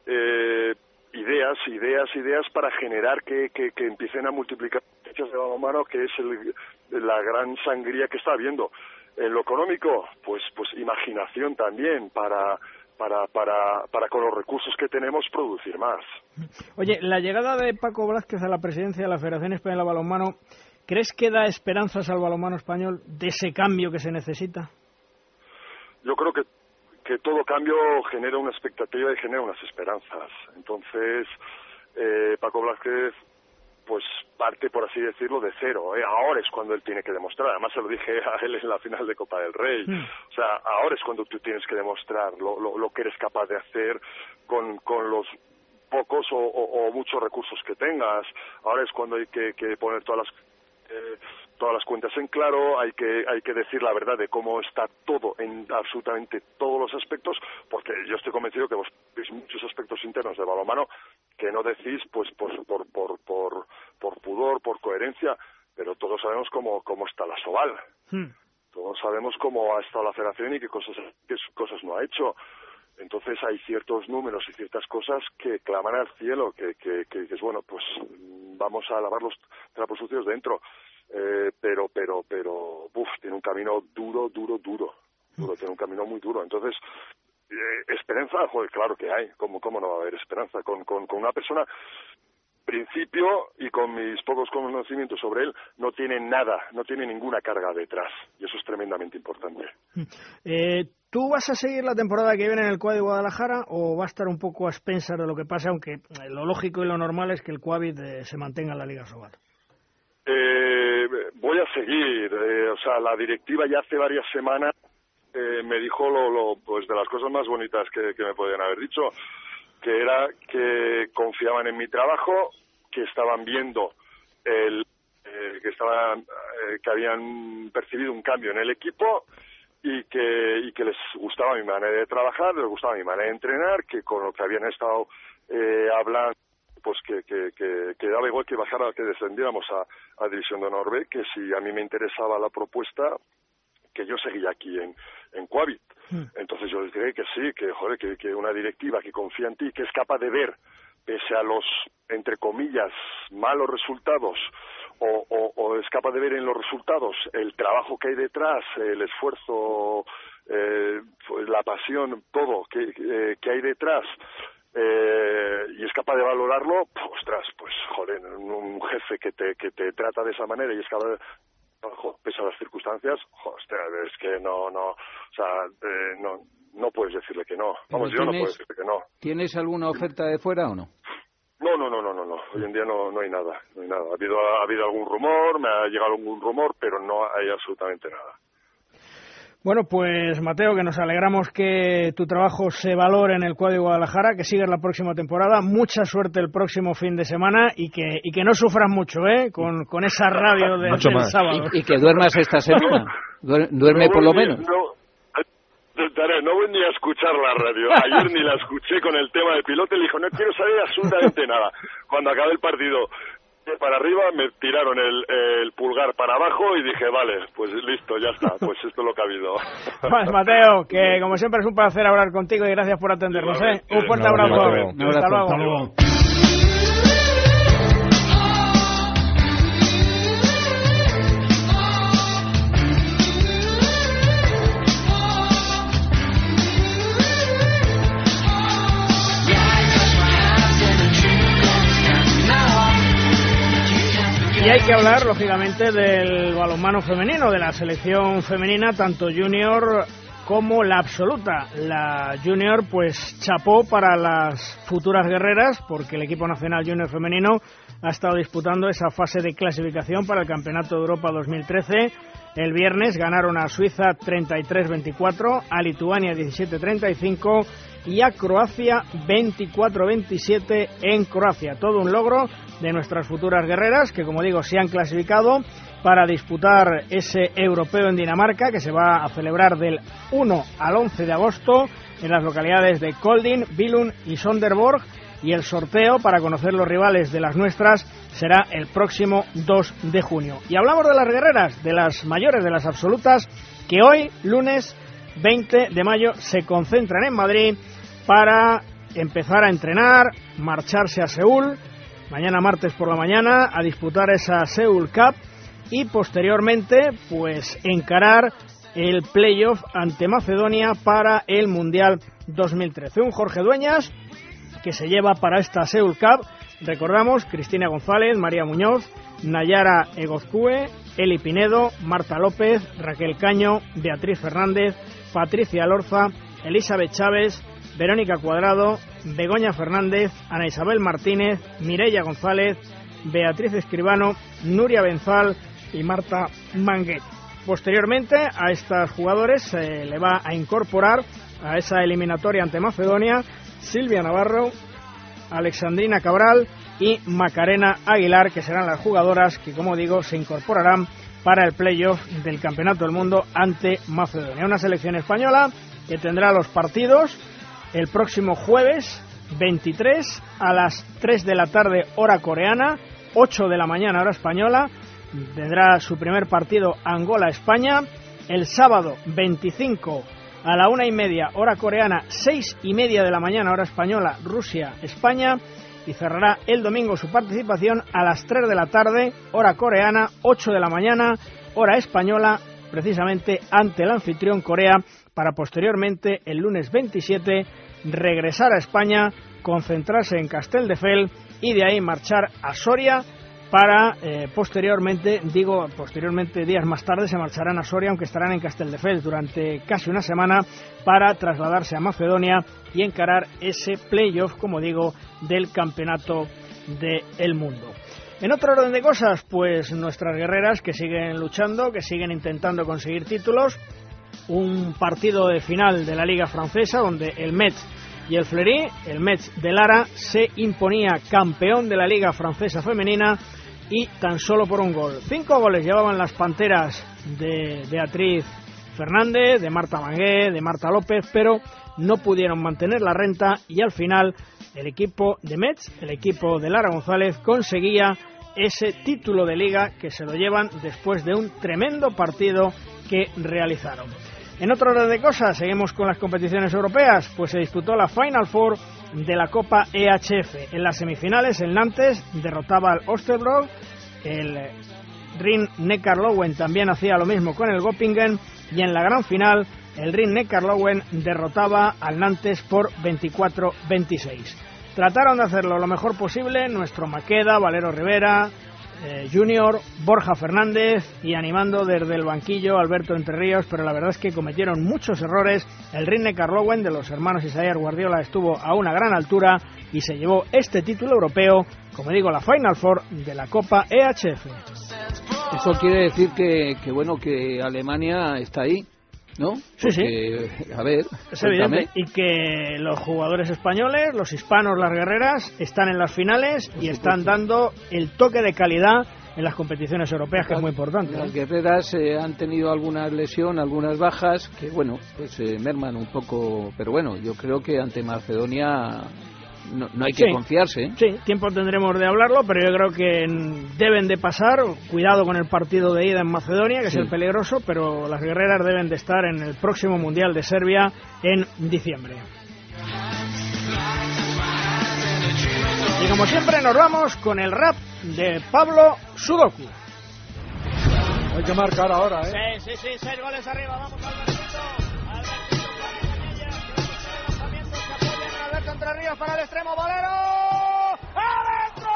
Ideas para generar que empiecen a multiplicar fechas de balonmano, que es la gran sangría que está habiendo. En lo económico, pues imaginación también para con los recursos que tenemos producir más. Oye, la llegada de Paco Blázquez a la presidencia de la Federación Española de Balonmano, ¿crees que da esperanzas al balonmano español de ese cambio que se necesita? Yo creo que todo cambio genera una expectativa y genera unas esperanzas. Entonces, Paco Blázquez pues parte, por así decirlo, de cero. Ahora es cuando él tiene que demostrar. Además se lo dije a él en la final de Copa del Rey. O sea, ahora es cuando tú tienes que demostrar lo que eres capaz de hacer con los pocos o muchos recursos que tengas. Ahora es cuando hay que poner todas las cuentas en claro, hay que decir la verdad de cómo está todo en absolutamente todos los aspectos, porque yo estoy convencido que vos veis muchos aspectos internos de balonmano que no decís pues por pudor, por coherencia, pero todos sabemos cómo está la Sobal. Todos sabemos cómo ha estado la Federación y qué cosas no ha hecho. Entonces hay ciertos números y ciertas cosas que claman al cielo, que dices, bueno, pues vamos a lavar los trapos sucios dentro. Pero tiene un camino duro. tiene un camino muy duro. Entonces, esperanza, joder, claro que hay. ¿Cómo no va a haber esperanza? Con una persona, principio, y con mis pocos conocimientos sobre él, no tiene nada, no tiene ninguna carga detrás, y eso es tremendamente importante. ¿Tú vas a seguir la temporada que viene en el Coavit de Guadalajara o va a estar un poco a expensas de lo que pase, aunque lo lógico y lo normal es que el Coavit se mantenga en la Liga Sobal? Voy a seguir, o sea, la directiva ya hace varias semanas me dijo pues de las cosas más bonitas que me podían haber dicho, que era que confiaban en mi trabajo, que estaban viendo que habían percibido un cambio en el equipo y que les gustaba mi manera de trabajar, les gustaba mi manera de entrenar, que con lo que habían estado hablando, pues que daba igual que bajara, que descendiéramos a División de Honor B, que si a mí me interesaba la propuesta, que yo seguía aquí en Coavit. Entonces yo les dije que sí, que una directiva que confía en ti, que es capaz de ver, pese a los, entre comillas, malos resultados, o es capaz de ver en los resultados el trabajo que hay detrás, el esfuerzo, pues la pasión, todo que hay detrás, y es capaz de valorarlo, ostras, pues joder, un jefe que te trata de esa manera y es capaz de, pese a las circunstancias, hostia, es que no puedes decirle que no. Vamos, yo no puedo decirle que no. ¿Tienes alguna oferta de fuera o no? No. Hoy en día no hay nada. Ha habido algún rumor, me ha llegado algún rumor, pero no hay absolutamente nada. Bueno, pues Mateo, que nos alegramos que tu trabajo se valore en el Coavit de Guadalajara, que sigas la próxima temporada, mucha suerte el próximo fin de semana y que no sufras mucho, con esa radio del sábado. Y que duermas esta semana, duerme por lo menos. No voy ni a escuchar la radio. Ayer ni la escuché con el tema de piloto y le dijo, no quiero saber absolutamente nada. Cuando acabé el partido para arriba, me tiraron el pulgar para abajo y dije, vale, pues listo, ya está, pues esto es lo que ha habido. Pues Mateo, que como siempre es un placer hablar contigo y gracias por atendernos. Un fuerte abrazo. Hasta luego. Y hay que hablar, lógicamente, del balonmano femenino, de la selección femenina, tanto junior como la absoluta. La junior, pues, chapó para las futuras guerreras, porque el equipo nacional junior femenino ha estado disputando esa fase de clasificación para el Campeonato de Europa 2013. El viernes ganaron a Suiza 33-24, a Lituania 17-35 y a Croacia 24-27 en Croacia. Todo un logro de nuestras futuras guerreras que, como digo, se han clasificado para disputar ese europeo en Dinamarca que se va a celebrar del 1 al 11 de agosto en las localidades de Kolding, Billund y Sonderborg, y el sorteo para conocer los rivales de las nuestras será el próximo 2 de junio. Y hablamos de las guerreras, de las mayores, de las absolutas, que hoy, lunes 20 de mayo, se concentran en Madrid para empezar a entrenar, marcharse a Seúl, mañana martes por la mañana, a disputar esa Seúl Cup y posteriormente pues encarar el playoff ante Macedonia para el Mundial 2013. Un Jorge Dueñas que se lleva para esta Seúl Cup, recordamos, Cristina González, María Muñoz, Nayara Egozcue, Eli Pinedo, Marta López, Raquel Caño, Beatriz Fernández, Patricia Lorza, Elizabeth Chávez, Verónica Cuadrado, Begoña Fernández, Ana Isabel Martínez, Mireia González, Beatriz Escribano, Nuria Benzal y Marta Manguet. Posteriormente a estas jugadores se le va a incorporar a esa eliminatoria ante Macedonia Silvia Navarro, Alexandrina Cabral y Macarena Aguilar, que serán las jugadoras que, como digo, se incorporarán para el playoff del Campeonato del Mundo ante Macedonia. Una selección española que tendrá los partidos el próximo jueves 23 a las 3 de la tarde hora coreana, 8 de la mañana hora española. Tendrá su primer partido Angola-España. El sábado 25 a la 1:30 hora coreana, 6:30 de la mañana hora española, Rusia-España. Y cerrará el domingo su participación a las 3 de la tarde hora coreana, 8 de la mañana hora española, precisamente ante el anfitrión Corea, para posteriormente, el lunes 27, regresar a España, concentrarse en Castelldefels y de ahí marchar a Soria para posteriormente, días más tarde se marcharán a Soria, aunque estarán en Castelldefels durante casi una semana para trasladarse a Macedonia y encarar ese playoff, como digo, del Campeonato del Mundo. En otro orden de cosas, pues nuestras guerreras que siguen luchando, que siguen intentando conseguir títulos. Un partido de final de la Liga Francesa donde el Metz y el Fleury, el Metz de Lara, se imponía campeón de la Liga Francesa Femenina y tan solo por un gol. 5 goles llevaban las Panteras de Beatriz Fernández, de Marta Mangué, de Marta López, pero no pudieron mantener la renta y al final el equipo de Metz, el equipo de Lara González, conseguía ese título de Liga que se lo llevan después de un tremendo partido que realizaron. En otro orden de cosas, seguimos con las competiciones europeas, pues se disputó la Final Four de la Copa EHF. En las semifinales, el Nantes derrotaba al Osterbrock, el Rin-Neckar-Löwen también hacía lo mismo con el Göppingen, y en la gran final, el Rin-Neckar-Löwen derrotaba al Nantes por 24-26. Trataron de hacerlo lo mejor posible nuestro Maqueda, Valero Rivera, Junior, Borja Fernández y animando desde el banquillo Alberto Entre Ríos, pero la verdad es que cometieron muchos errores. El Rin-Neckar-Löwen de los hermanos Isaías Guardiola estuvo a una gran altura y se llevó este título europeo, como digo, la Final Four de la Copa EHF. Eso quiere decir que Alemania está ahí, ¿no? Sí, porque, sí. A ver, es evidente. Y que los jugadores españoles, los hispanos, las guerreras, están en las finales y están dando el toque de calidad en las competiciones europeas, que es muy importante. Las guerreras han tenido alguna lesión, algunas bajas, que bueno, pues merman un poco, pero bueno, yo creo que ante Macedonia no hay que confiarse, ¿eh? Sí, tiempo tendremos de hablarlo, pero yo creo que deben de pasar. Cuidado con el partido de ida en Macedonia, que es el peligroso, pero las guerreras deben de estar en el próximo Mundial de Serbia en diciembre. Y como siempre nos vamos con el rap de Pablo Sudoku. Hay que marcar ahora, ¿eh? Sí, 6 goles arriba, vamos Albertito. Entre Ríos para el extremo, Valero. ¡Adentro!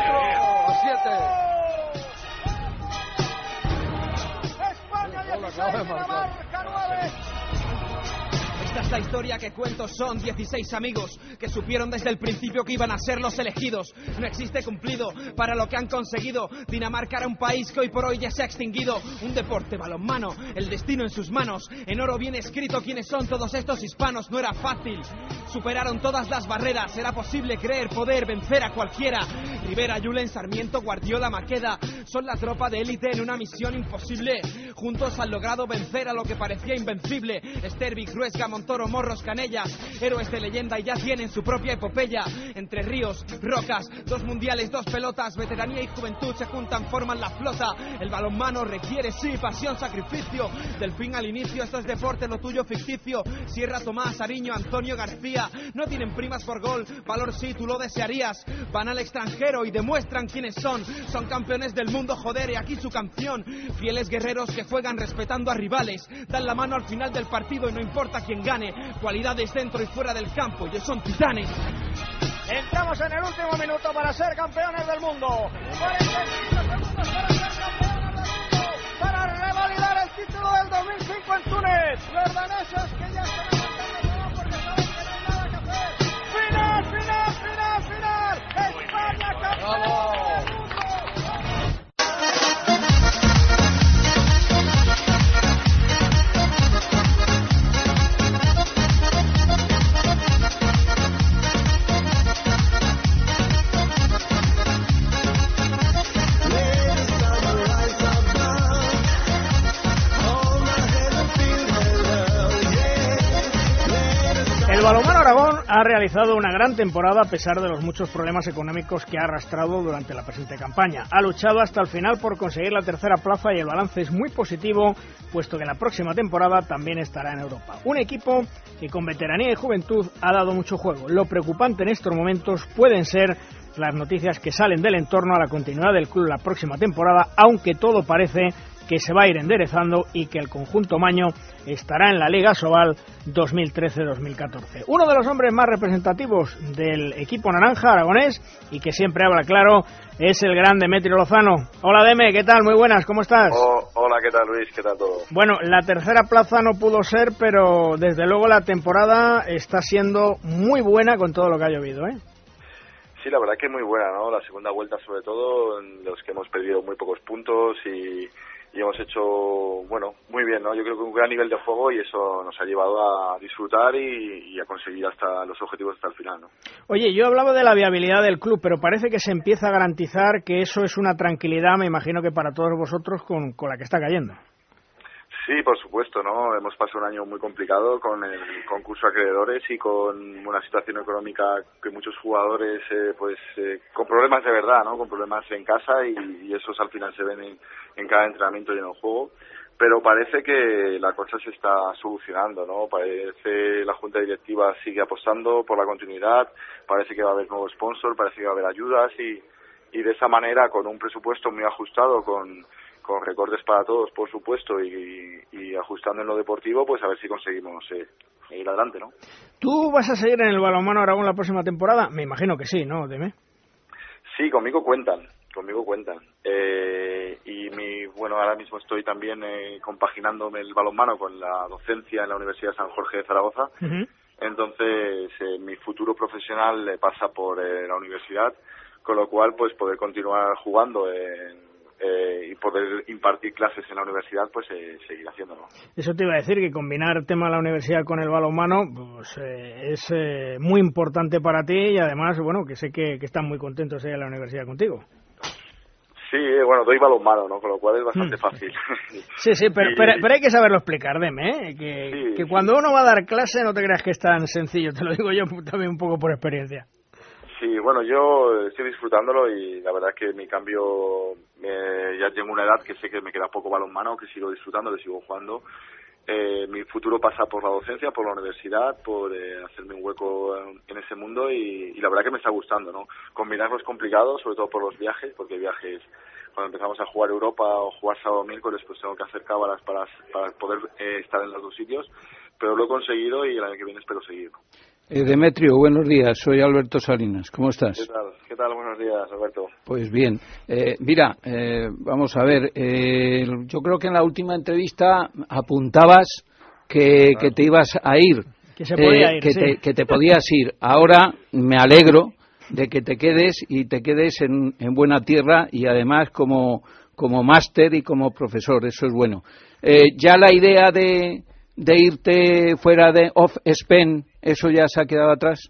¡7! España 16, Dinamarca 9. Esta es la historia que cuento, son 16 amigos que supieron desde el principio que iban a ser los elegidos. No existe cumplido para lo que han conseguido. Dinamarca era un país que hoy por hoy ya se ha extinguido. Un deporte, balonmano, el destino en sus manos. En oro bien escrito quiénes son todos estos hispanos. No era fácil, superaron todas las barreras. Era posible creer, poder vencer a cualquiera. Rivera, Julen, Sarmiento, Guardiola, Maqueda son la tropa de élite en una misión imposible. Juntos han logrado vencer a lo que parecía invencible. Stervik, Ruesga, Montoro, Morros, Canellas, héroes de leyenda y ya tienen su propia epopeya. Entre ríos, rocas, 2 mundiales, 2 pelotas, veteranía y juventud se juntan, forman la flota. El balonmano requiere, sí, pasión, sacrificio. Del fin al inicio, esto es deporte, lo tuyo ficticio. Sierra, Tomás, Ariño, Antonio, García, no tienen primas por gol, valor sí, tú lo desearías. Van al extranjero y demuestran quiénes son. Son campeones del mundo, joder, y aquí su canción. Fieles guerreros que juegan respetando a rivales. Dan la mano al final del partido y no importa quién gane. Cualidades dentro y fuera del campo, ellos son titanes. Entramos en el último minuto para ser campeones del mundo. 45 segundos para ser campeones del mundo. Para revalidar el título del 2005 en Túnez. Los daneses que ya están aguantando porque saben que no hay nada que hacer. Final. España campeón del mundo. El balonmano Aragón ha realizado una gran temporada a pesar de los muchos problemas económicos que ha arrastrado durante la presente campaña. Ha luchado hasta el final por conseguir la tercera plaza y el balance es muy positivo, puesto que la próxima temporada también estará en Europa. Un equipo que con veteranía y juventud ha dado mucho juego. Lo preocupante en estos momentos pueden ser las noticias que salen del entorno a la continuidad del club la próxima temporada, aunque todo parece que se va a ir enderezando y que el conjunto maño estará en la Liga Sobal 2013-2014. Uno de los hombres más representativos del equipo naranja aragonés y que siempre habla claro es el gran Demetrio Lozano. Hola Deme, ¿qué tal? Muy buenas, ¿cómo estás? Hola, ¿qué tal Luis? ¿Qué tal todo? Bueno, la tercera plaza no pudo ser, pero desde luego la temporada está siendo muy buena con todo lo que ha llovido, ¿eh? Sí, la verdad que muy buena, ¿no? La segunda vuelta sobre todo, en los que hemos perdido muy pocos puntos y hemos hecho, bueno, muy bien, ¿no? Yo creo que un gran nivel de juego y eso nos ha llevado a disfrutar y a conseguir hasta los objetivos hasta el final, ¿no? Oye, yo hablaba de la viabilidad del club, pero parece que se empieza a garantizar que eso es una tranquilidad, me imagino que para todos vosotros con la que está cayendo. Sí, por supuesto, ¿no? Hemos pasado un año muy complicado con el concurso de acreedores y con una situación económica que muchos jugadores, con problemas de verdad, ¿no? Con problemas en casa y esos al final se ven en cada entrenamiento y en el juego. Pero parece que la cosa se está solucionando, ¿no? Parece la Junta Directiva sigue apostando por la continuidad, parece que va a haber nuevo sponsor, parece que va a haber ayudas y de esa manera, con un presupuesto muy ajustado, con recortes para todos, por supuesto, y ajustando en lo deportivo, pues a ver si conseguimos ir adelante, ¿no? ¿Tú vas a seguir en el balonmano Aragón la próxima temporada? Me imagino que sí, ¿no, Deme? Sí, conmigo cuentan. Bueno, ahora mismo estoy también compaginándome el balonmano con la docencia en la Universidad de San Jorge de Zaragoza. Uh-huh. Entonces, mi futuro profesional pasa por la universidad, con lo cual, pues poder continuar jugando y poder impartir clases en la universidad, pues seguir haciéndolo. Eso te iba a decir, que combinar tema de la universidad con el balonmano pues es muy importante para ti y además, bueno, que sé que están muy contentos en la universidad contigo. Sí, bueno, doy balonmano, ¿no? Con lo cual es bastante fácil. Sí, pero hay que saberlo explicar, Deme, ¿eh? Que cuando uno va a dar clase no te creas que es tan sencillo, te lo digo yo también un poco por experiencia. Sí, bueno, yo estoy disfrutándolo y la verdad es que mi cambio, ya tengo una edad que sé que me queda poco balonmano, que sigo disfrutando, que sigo jugando. Mi futuro pasa por la docencia, por la universidad, por hacerme un hueco en ese mundo y la verdad que me está gustando, ¿no? Combinarlo es complicado, sobre todo por los viajes, porque viajes, cuando empezamos a jugar Europa o jugar sábado miércoles, pues tengo que hacer cábalas para poder estar en los dos sitios, pero lo he conseguido y el año que viene espero seguir, ¿no? Demetrio, buenos días, soy Alberto Salinas, ¿cómo estás? ¿Qué tal? Buenos días, Alberto. Pues bien, mira, vamos a ver, yo creo que en la última entrevista apuntabas que te ibas a ir, que se podía ir, sí. que te podías ir. Ahora me alegro de que te quedes y te quedes en buena tierra y además como máster y como profesor, eso es bueno. Ya la idea de irte fuera de off-Spain, ¿eso ya se ha quedado atrás?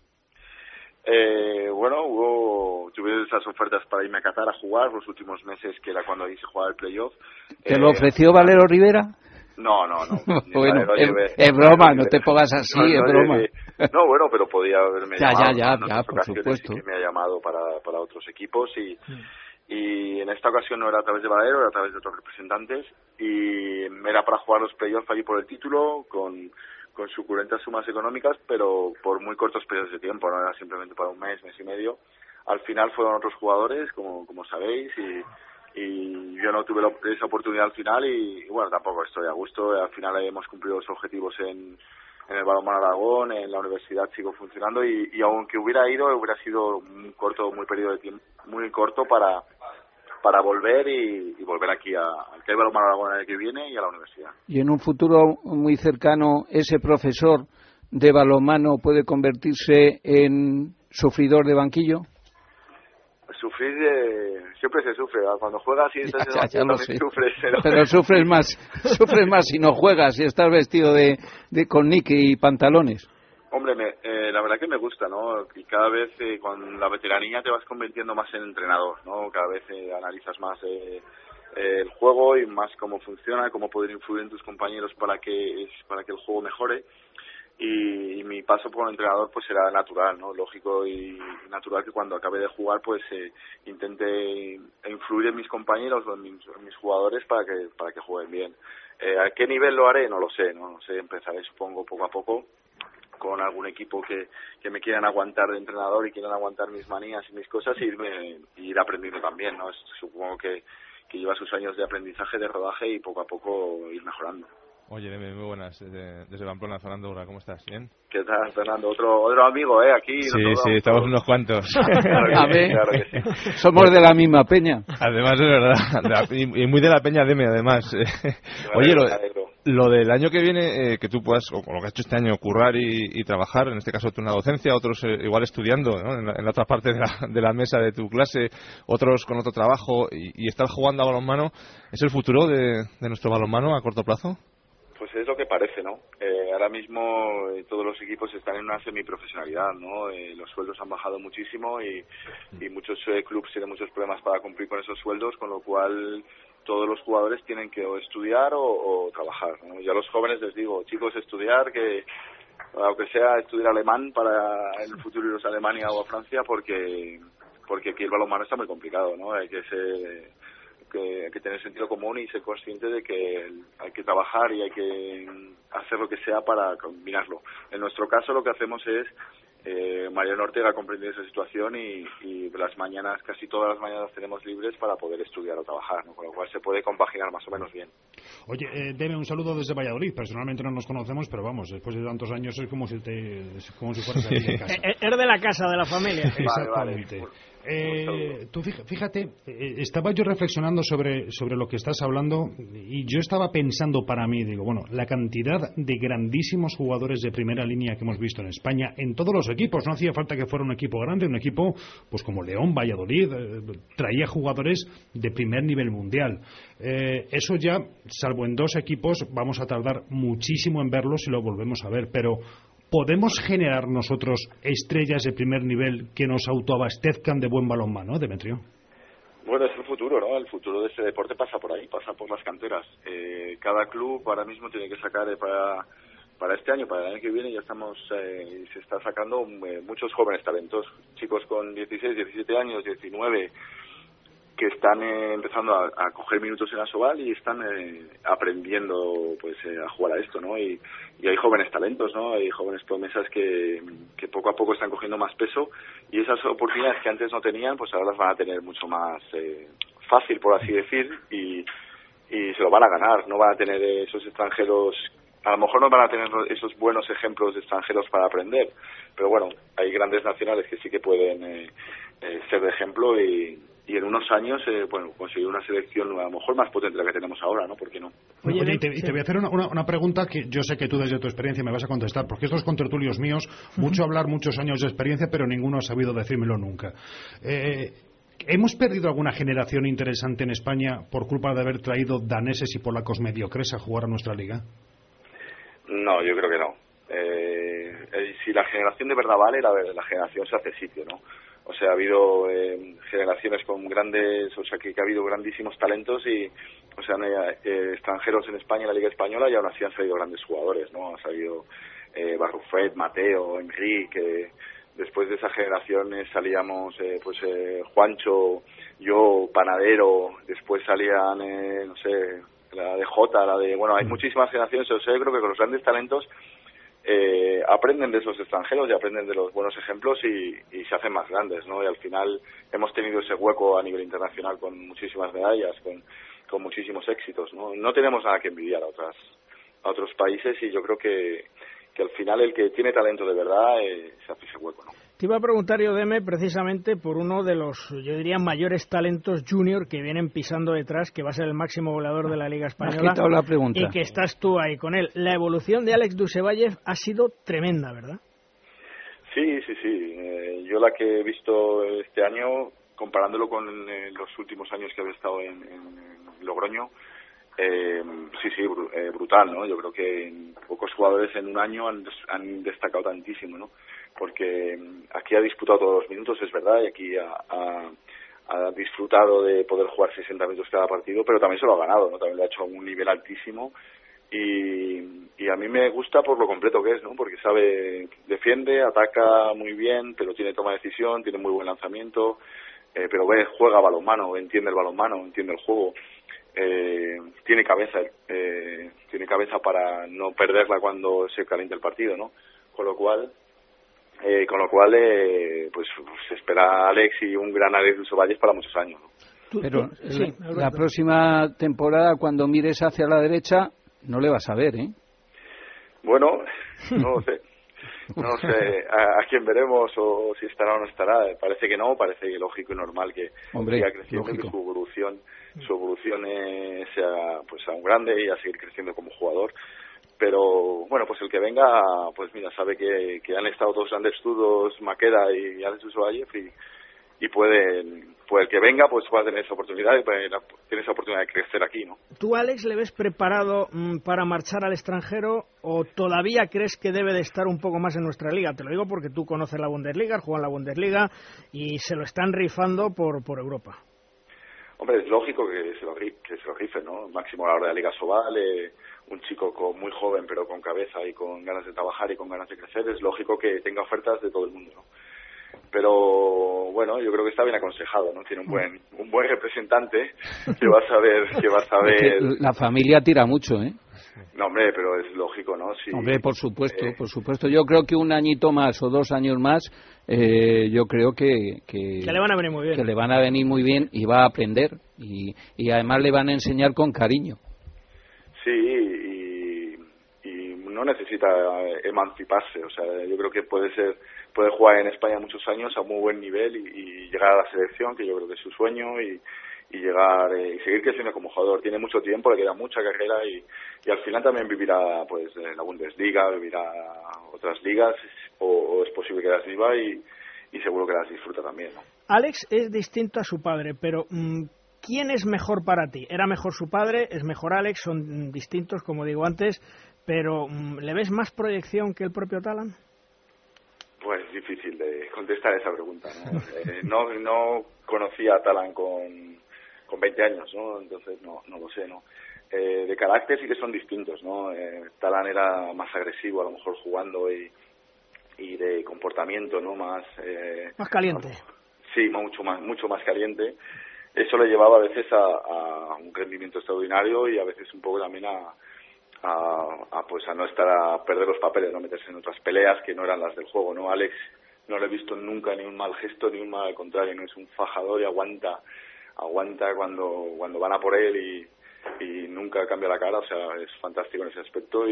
Bueno, tuve esas ofertas para irme a Qatar a jugar los últimos meses, que era cuando ahí se jugaba el playoff. ¿Te lo ofreció Valero Rivera? No. Bueno, es broma, no te pongas así, es broma. No, bueno, pero podía haberme llamado. Ya, por supuesto. Que me ha llamado para otros equipos y en esta ocasión no era a través de Valero, era a través de otros representantes y era para jugar los playoffs allí por el título con suculentas sumas económicas, pero por muy cortos periodos de tiempo, no era simplemente para un mes y medio. Al final fueron otros jugadores, como sabéis, y yo no tuve esa oportunidad al final y bueno, tampoco estoy a gusto. Al final hemos cumplido los objetivos en el balonmano Aragón, en la universidad sigo funcionando y aunque hubiera ido, hubiera sido muy periodo de tiempo, muy corto para volver y volver aquí al que hay balonmano Aragón el año que viene y a la universidad. Y en un futuro muy cercano, ese profesor de balonmano puede convertirse en sufridor de banquillo. Sufrir, siempre se sufre, ¿verdad? Cuando juegas y estás en el banquillo sufres. Pero sufres más si no juegas, si estás vestido con niqui y pantalones. Hombre, la verdad que me gusta, ¿no? Y cada vez con la veteranía te vas convirtiendo más en entrenador, ¿no? Cada vez analizas más el juego y más cómo funciona, cómo poder influir en tus compañeros para que el juego mejore. Y mi paso como entrenador pues será natural, ¿no? Lógico y natural que cuando acabe de jugar pues intente influir en mis compañeros o en mis jugadores para que jueguen bien. ¿A qué nivel lo haré? No lo sé, empezaré supongo poco a poco con algún equipo que me quieran aguantar de entrenador y quieran aguantar mis manías y mis cosas y ir aprendiendo también, ¿no? Supongo que lleva sus años de aprendizaje, de rodaje y poco a poco ir mejorando. Oye, Deme, muy buenas, desde Pamplona, Fernando Ura, ¿cómo estás? ¿Bien? ¿Qué tal, Fernando? Otro amigo, aquí. Sí, estamos unos cuantos. Claro que sí. Somos de la misma peña. Además, es verdad, y muy de la peña Deme, además. Oye, lo del año que viene, que tú puedas, o lo que has hecho este año, currar y trabajar, en este caso tú en la docencia, otros igual estudiando, ¿no? en la otra parte de la mesa de tu clase, otros con otro trabajo, y estar jugando a balonmano, ¿es el futuro de nuestro balonmano a corto plazo? Pues es lo que parece, ¿no? Ahora mismo todos los equipos están en una semiprofesionalidad, ¿no? Los sueldos han bajado muchísimo y muchos clubes tienen muchos problemas para cumplir con esos sueldos, con lo cual todos los jugadores tienen que o estudiar o trabajar, ¿no? Y a los jóvenes les digo, chicos, estudiar, que aunque sea estudiar alemán para en el futuro iros a Alemania o a Francia, porque aquí el balonmano está muy complicado, ¿no? Hay que tener sentido común y ser consciente de que hay que trabajar y hay que hacer lo que sea para combinarlo. En nuestro caso lo que hacemos es, Mariano Ortega ha comprendido esa situación y las mañanas, casi todas las mañanas tenemos libres para poder estudiar o trabajar, ¿no? Con lo cual se puede compaginar más o menos bien. Oye, Deme, un saludo desde Valladolid. Personalmente no nos conocemos, pero vamos, después de tantos años es como si fueras aquí en casa. Es de la casa, de la familia. Exactamente. Tú fíjate, estaba yo reflexionando sobre lo que estás hablando y yo estaba pensando para mí, digo, bueno, la cantidad de grandísimos jugadores de primera línea que hemos visto en España, en todos los equipos, no hacía falta que fuera un equipo grande, un equipo pues como León, Valladolid, traía jugadores de primer nivel mundial. Eso ya, salvo en 2 equipos, vamos a tardar muchísimo en verlo si lo volvemos a ver, pero ¿podemos generar nosotros estrellas de primer nivel que nos autoabastezcan de buen balonmano, Demetrio? Bueno, es el futuro, ¿no? El futuro de este deporte pasa por ahí, pasa por las canteras. Cada club ahora mismo tiene que sacar para este año, para el año que viene, ya estamos, se está sacando muchos jóvenes talentos, chicos con 16, 17 años, 19, que están empezando a coger minutos en Asobal y están aprendiendo pues a jugar a esto, ¿no? Y hay jóvenes talentos, ¿no? Hay jóvenes promesas que poco a poco están cogiendo más peso y esas oportunidades que antes no tenían, pues ahora las van a tener mucho más fácil, por así decir, y se lo van a ganar. No van a tener esos extranjeros, a lo mejor no van a tener esos buenos ejemplos de extranjeros para aprender, pero bueno, hay grandes nacionales que sí que pueden ser de ejemplo y en unos años conseguir una selección a lo mejor más potente de la que tenemos ahora, ¿no? ¿Por qué no? Oye, te voy a hacer una pregunta que yo sé que tú desde tu experiencia me vas a contestar, porque estos contertulios míos, mucho hablar, muchos años de experiencia, pero ninguno ha sabido decírmelo nunca. ¿Hemos perdido alguna generación interesante en España por culpa de haber traído daneses y polacos mediocres a jugar a nuestra liga? No, yo creo que no. Si la generación de verdad vale, la generación se hace sitio, ¿no? O sea, ha habido generaciones con grandes, o sea, que ha habido grandísimos talentos y, o sea, extranjeros en España, en la Liga Española, y aún así han salido grandes jugadores, ¿no? Ha salido Barrufet, Mateo, Enrique. Después de esa generación salíamos, Juancho, yo, Panadero. Después salían, no sé, la de Jota, bueno, hay muchísimas generaciones. O sea, yo creo que con los grandes talentos aprenden de esos extranjeros y aprenden de los buenos ejemplos y se hacen más grandes, ¿no? Y al final hemos tenido ese hueco a nivel internacional con muchísimas medallas, con muchísimos éxitos, ¿no? No tenemos nada que envidiar a otros países y yo creo que al final el que tiene talento de verdad se hace ese hueco, ¿no? Te iba a preguntar yo, Deme, precisamente por uno de los, yo diría, mayores talentos junior que vienen pisando detrás, que va a ser el máximo goleador de la Liga Española. La pregunta. Y que estás tú ahí con él. La evolución de Alex Dusevallev ha sido tremenda, ¿verdad? Sí. Yo la que he visto este año, comparándolo con los últimos años que había estado en Logroño, brutal, ¿no? Yo creo que pocos jugadores en un año han destacado tantísimo, ¿no? Porque aquí ha disputado todos los minutos, es verdad, y aquí ha disfrutado de poder jugar 60 minutos cada partido, pero también se lo ha ganado, ¿no? También lo ha hecho a un nivel altísimo y a mí me gusta por lo completo que es, ¿no? Porque sabe, defiende, ataca muy bien, pero tiene toma de decisión, tiene muy buen lanzamiento, pero juega balonmano, entiende el balonmano, entiende el juego. Tiene cabeza para no perderla cuando se caliente el partido, ¿no? Con lo cual pues se espera a Alex y un gran Alex Dusevallev para muchos años, ¿no? Pero la próxima temporada, cuando mires hacia la derecha, no le vas a ver, ¿eh? Bueno, no lo sé. No sé a quién veremos o si estará o no estará. Parece que no, parece que lógico y normal que siga creciendo, que su evolución sea pues aún grande y a seguir creciendo como jugador. Pero bueno, pues el que venga, pues mira, sabe que han estado dos grandes estudios, Maqueda y Alex Usovayev, y puede el que venga pues va a tener esa oportunidad y tiene esa oportunidad de crecer aquí, ¿no? ¿Tú, Alex, le ves preparado para marchar al extranjero o todavía crees que debe de estar un poco más en nuestra liga? Te lo digo porque tú conoces la Bundesliga, has jugado en la Bundesliga y se lo están rifando por Europa. Hombre, es lógico que se lo rife, ¿no? Máximo a la hora de la Liga Sobal, un chico muy joven pero con cabeza y con ganas de trabajar y con ganas de crecer, es lógico que tenga ofertas de todo el mundo, ¿no? Pero bueno, yo creo que está bien aconsejado, ¿no? Tiene un buen representante que va a saber. La familia tira mucho, ¿eh? No, hombre, pero es lógico, ¿no? Sí. Hombre, por supuesto. Yo creo que un añito más o 2 años más, yo creo que le van a venir muy bien. Que le van a venir muy bien y va a aprender y además le van a enseñar con cariño. Sí, y no necesita emanciparse, o sea, yo creo que puede jugar en España muchos años a muy buen nivel y llegar a la selección, que yo creo que es su sueño, y llegar y seguir creciendo como jugador. Tiene mucho tiempo, le queda mucha carrera y al final también vivirá pues en la Bundesliga, vivirá otras ligas o es posible que las viva y seguro que las disfruta también, ¿no? Alex es distinto a su padre, pero ¿quién es mejor para ti? ¿Era mejor su padre? ¿Es mejor Alex? Son distintos, como digo antes, pero ¿le ves más proyección que el propio Talan? Pues es difícil de contestar esa pregunta, ¿no? No conocía a Talan con 20 años, ¿no? Entonces no lo sé, ¿no? De carácter sí que son distintos, ¿no? Talan era más agresivo, a lo mejor jugando y de comportamiento, ¿no? Más caliente. Sí, mucho más caliente. Eso le llevaba a veces a un rendimiento extraordinario y a veces un poco también a perder los papeles, no meterse en otras peleas que no eran las del juego, ¿no? Alex no le he visto nunca ni un mal gesto ni un mal, al contrario, no es un fajador y aguanta cuando van a por él y nunca cambia la cara, o sea, es fantástico en ese aspecto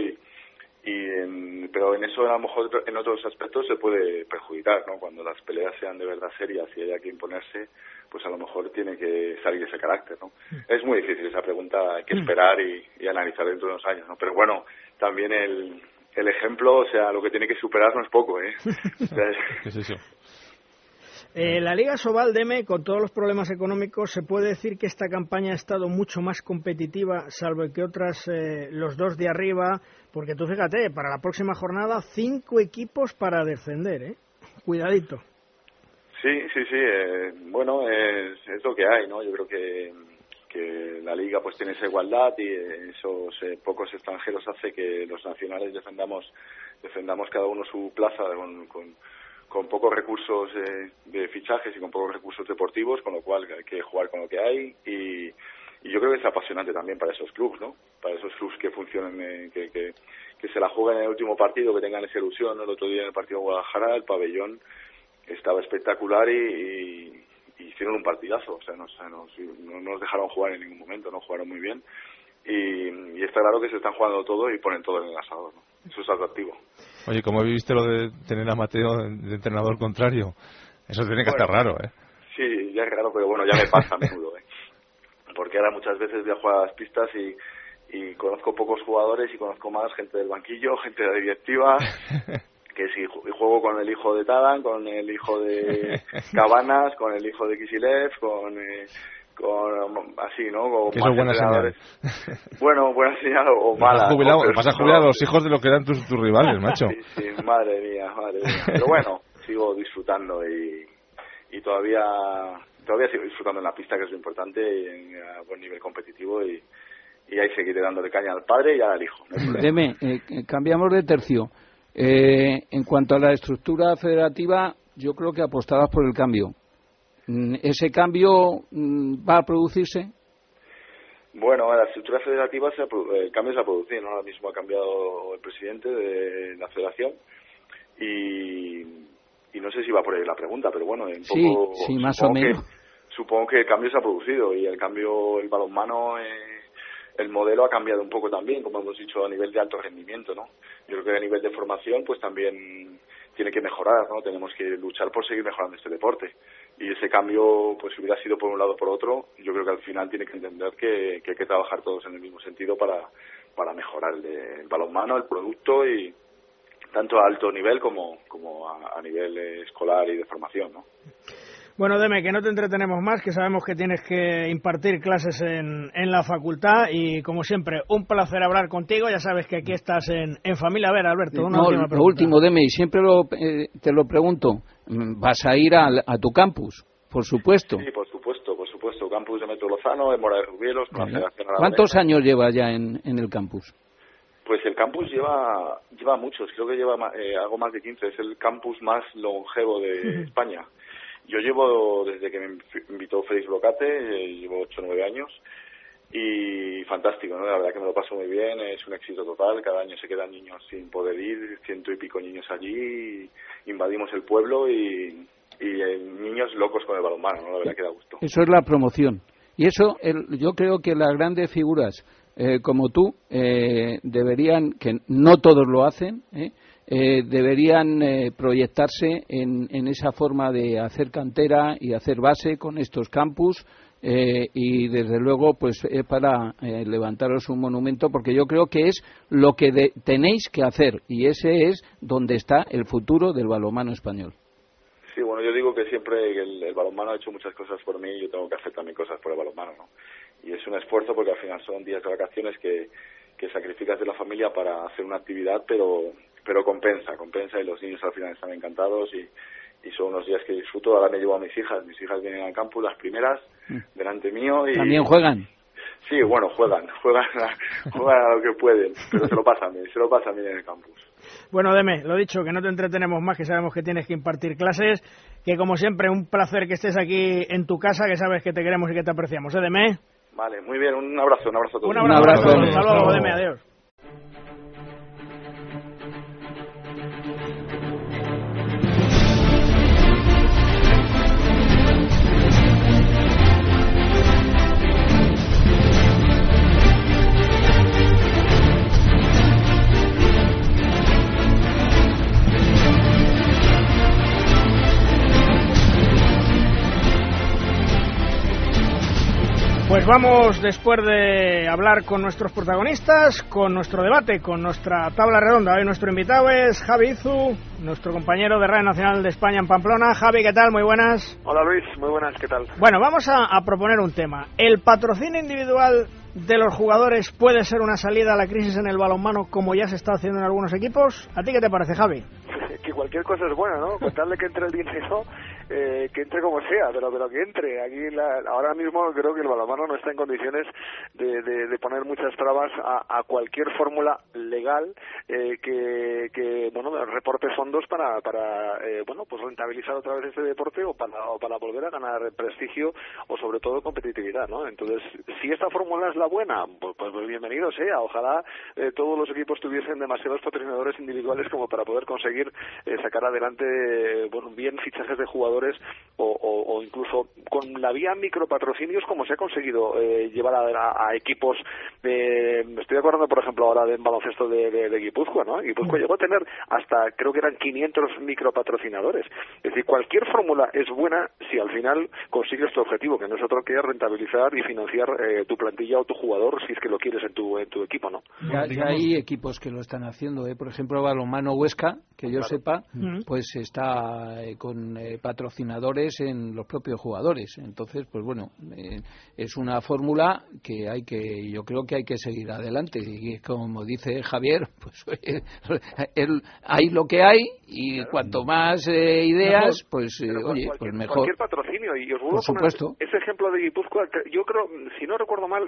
pero en eso a lo mejor en otros aspectos se puede perjudicar, ¿no? Cuando las peleas sean de verdad serias y haya que imponerse, pues a lo mejor tiene que salir ese carácter, ¿no? Es muy difícil esa pregunta, hay que esperar y analizar dentro de unos años, ¿no? Pero bueno, también el ejemplo, o sea, lo que tiene que superar no es poco, ¿eh? ¿Qué es eso? La Liga Sobal, Deme, con todos los problemas económicos, se puede decir que esta campaña ha estado mucho más competitiva, salvo que otras, los dos de arriba, porque tú fíjate, para la próxima jornada, 5 equipos para descender, ¿eh? Cuidadito. Sí, bueno, es lo que hay, ¿no? Yo creo que la Liga pues tiene esa igualdad y esos pocos extranjeros hace que los nacionales defendamos cada uno su plaza con pocos recursos de fichajes y con pocos recursos deportivos, con lo cual hay que jugar con lo que hay y yo creo que es apasionante también para esos clubes, ¿no? Para esos clubes que funcionen, que se la jueguen en el último partido, que tengan esa ilusión, ¿no? El otro día en el partido de Guadalajara, el pabellón estaba espectacular y hicieron un partidazo, o sea, no nos dejaron jugar en ningún momento, no jugaron muy bien y está claro que se están jugando todo y ponen todo en el asador, ¿no? Eso es atractivo. Oye, ¿cómo viviste lo de tener a Mateo de entrenador contrario? Eso tiene que estar raro, ¿eh? Sí, ya es raro, pero bueno, ya me pasa a menudo, ¿eh? Porque ahora muchas veces voy a jugar a las pistas y conozco pocos jugadores y conozco más gente del banquillo, gente de la directiva, que si juego con el hijo de Talan, con el hijo de Cabanas, con el hijo de Kisilev, con así, ¿no? Como que eso es buena señal. Bueno, buena señal o mala. Vas a jubilar a los hijos de lo que eran tus rivales, macho. Sí, madre mía. Pero bueno, sigo disfrutando y todavía sigo disfrutando en la pista, que es lo importante, y a buen nivel competitivo y ahí seguiré dándole caña al padre y al hijo. Deme, cambiamos de tercio. En cuanto a la estructura federativa, yo creo que apostabas por el cambio. ¿Ese cambio va a producirse? Bueno, la estructura federativa, el cambio se ha producido, ¿no? Ahora mismo ha cambiado el presidente de la federación y no sé si va por ahí la pregunta, pero bueno, sí, más o menos. supongo que el cambio se ha producido y el balonmano, el modelo ha cambiado un poco también, como hemos dicho, a nivel de alto rendimiento, ¿no? Yo creo que a nivel de formación pues también tiene que mejorar, ¿no? Tenemos que luchar por seguir mejorando este deporte. Y ese cambio, pues si hubiera sido por un lado o por otro, yo creo que al final tiene que entender que hay que trabajar todos en el mismo sentido para mejorar el balonmano, el producto, y tanto a alto nivel como a nivel escolar y de formación, ¿no? Bueno, Deme, que no te entretenemos más, que sabemos que tienes que impartir clases en la facultad y, como siempre, un placer hablar contigo. Ya sabes que aquí estás en familia. A ver, Alberto, una última pregunta. Lo último, Deme, y siempre te lo pregunto, ¿vas a ir a tu campus? Por supuesto. Sí, por supuesto. Campus de Metro Lozano, de Mora de Rubielos, con la Federación Aragonesa. ¿Cuántos años llevas ya en el campus? Pues el campus lleva muchos, creo que lleva algo más de 15, es el campus más longevo de España. Yo llevo, desde que me invitó Félix Brocate, llevo 8 o 9 años, y fantástico, ¿no? La verdad que me lo paso muy bien, es un éxito total, cada año se quedan niños sin poder ir, 100 y pico niños allí, invadimos el pueblo y niños locos con el balonmano, ¿no? La verdad que da gusto. Eso es la promoción, y eso yo creo que las grandes figuras como tú deberían, que no todos lo hacen, deberían proyectarse en esa forma de hacer cantera y hacer base con estos campus, y desde luego pues para levantaros un monumento, porque yo creo que es lo que tenéis que hacer, y ese es donde está el futuro del balonmano español. Sí, bueno, yo digo que siempre el balonmano ha hecho muchas cosas por mí y yo tengo que hacer también cosas por el balonmano, ¿no? Y es un esfuerzo porque al final son días de vacaciones que sacrificas de la familia para hacer una actividad, pero compensa, y los niños al final están encantados y son unos días que disfruto. Ahora me llevo a mis hijas vienen al campus, las primeras, delante mío. Y ¿también juegan? Sí, bueno, juegan a lo que pueden, pero se lo pasan bien en el campus. Bueno, Deme, lo dicho, que no te entretenemos más, que sabemos que tienes que impartir clases, que como siempre un placer que estés aquí en tu casa, que sabes que te queremos y que te apreciamos, Deme. Vale, muy bien, un abrazo a todos. Un abrazo. Hasta luego, Deme, adiós. Pues vamos, después de hablar con nuestros protagonistas, con nuestro debate, con nuestra tabla redonda. Hoy nuestro invitado es Javi Izu, nuestro compañero de Radio Nacional de España en Pamplona. Javi, ¿qué tal? Muy buenas. Hola Luis, muy buenas, ¿qué tal? Bueno, vamos a proponer un tema. ¿El patrocinio individual de los jugadores puede ser una salida a la crisis en el balonmano, como ya se está haciendo en algunos equipos? ¿A ti qué te parece, Javi? Que cualquier cosa es buena, ¿no? Con tal de que entre el dinero, que entre como sea, pero que entre. Aquí ahora mismo creo que el balonmano no está en condiciones de poner muchas trabas a cualquier fórmula legal que reporte fondos para pues rentabilizar otra vez este deporte o para volver a ganar prestigio o sobre todo competitividad, ¿no? Entonces, si esta fórmula es la buena, pues bienvenido sea. Ojalá todos los equipos tuviesen demasiados patrocinadores individuales como para poder conseguir sacar adelante bien fichajes de jugadores o incluso con la vía micropatrocinios como se ha conseguido llevar a equipos estoy acordando por ejemplo ahora del baloncesto de Guipúzcoa, ¿no? Guipúzcoa llegó a tener hasta creo que eran 500 micropatrocinadores. Es decir, cualquier fórmula es buena si al final consigues tu objetivo, que no es otro que rentabilizar y financiar tu plantilla o tu jugador si es que lo quieres en tu equipo, ¿no? Ya hay equipos que lo están haciendo, por ejemplo Balonmano Huesca, que yo sepa, pues está con patrocinadores en los propios jugadores. Entonces, pues bueno, es una fórmula que yo creo que hay que seguir adelante. Y como dice Javier, pues hay lo que hay y cuanto más ideas, pues pues mejor. Cualquier patrocinio, y os vuelvo por supuesto. Ese ejemplo de Guipúzcoa, yo creo, si no recuerdo mal,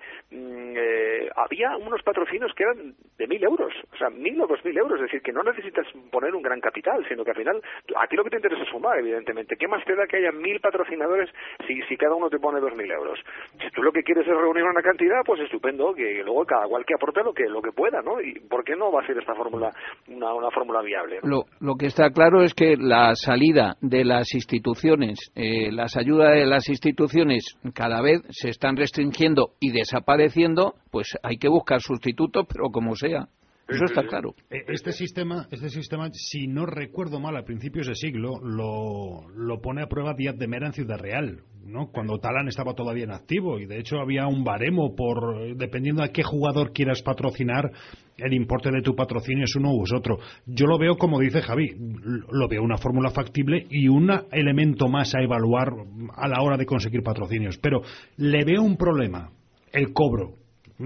había unos patrocinios que eran de 1.000 euros, o sea, 1.000 o 2.000 euros, es decir, que no necesitas poner un gran capital, sino que al final, a ti lo que te interesa es sumar, evidentemente. ¿Qué más te da que haya 1.000 patrocinadores si cada uno te pone 2.000 euros. Si tú lo que quieres es reunir una cantidad, pues estupendo, que luego cada cual que aporte lo que pueda, ¿no? ¿Y por qué no va a ser esta fórmula una fórmula viable, ¿no? Lo que está claro es que la salida de las instituciones, las ayudas de las instituciones cada vez se están restringiendo y desapareciendo, pues hay que buscar sustitutos, pero como sea. Eso está claro. Este sistema, si no recuerdo mal, a principios de siglo, lo pone a prueba Díaz de Mera en Ciudad Real, ¿no? Cuando Talán estaba todavía en activo, y de hecho había un baremo dependiendo a qué jugador quieras patrocinar, el importe de tu patrocinio es uno u es otro. Yo lo veo, como dice Javi, lo veo una fórmula factible y un elemento más a evaluar a la hora de conseguir patrocinios. Pero le veo un problema, el cobro.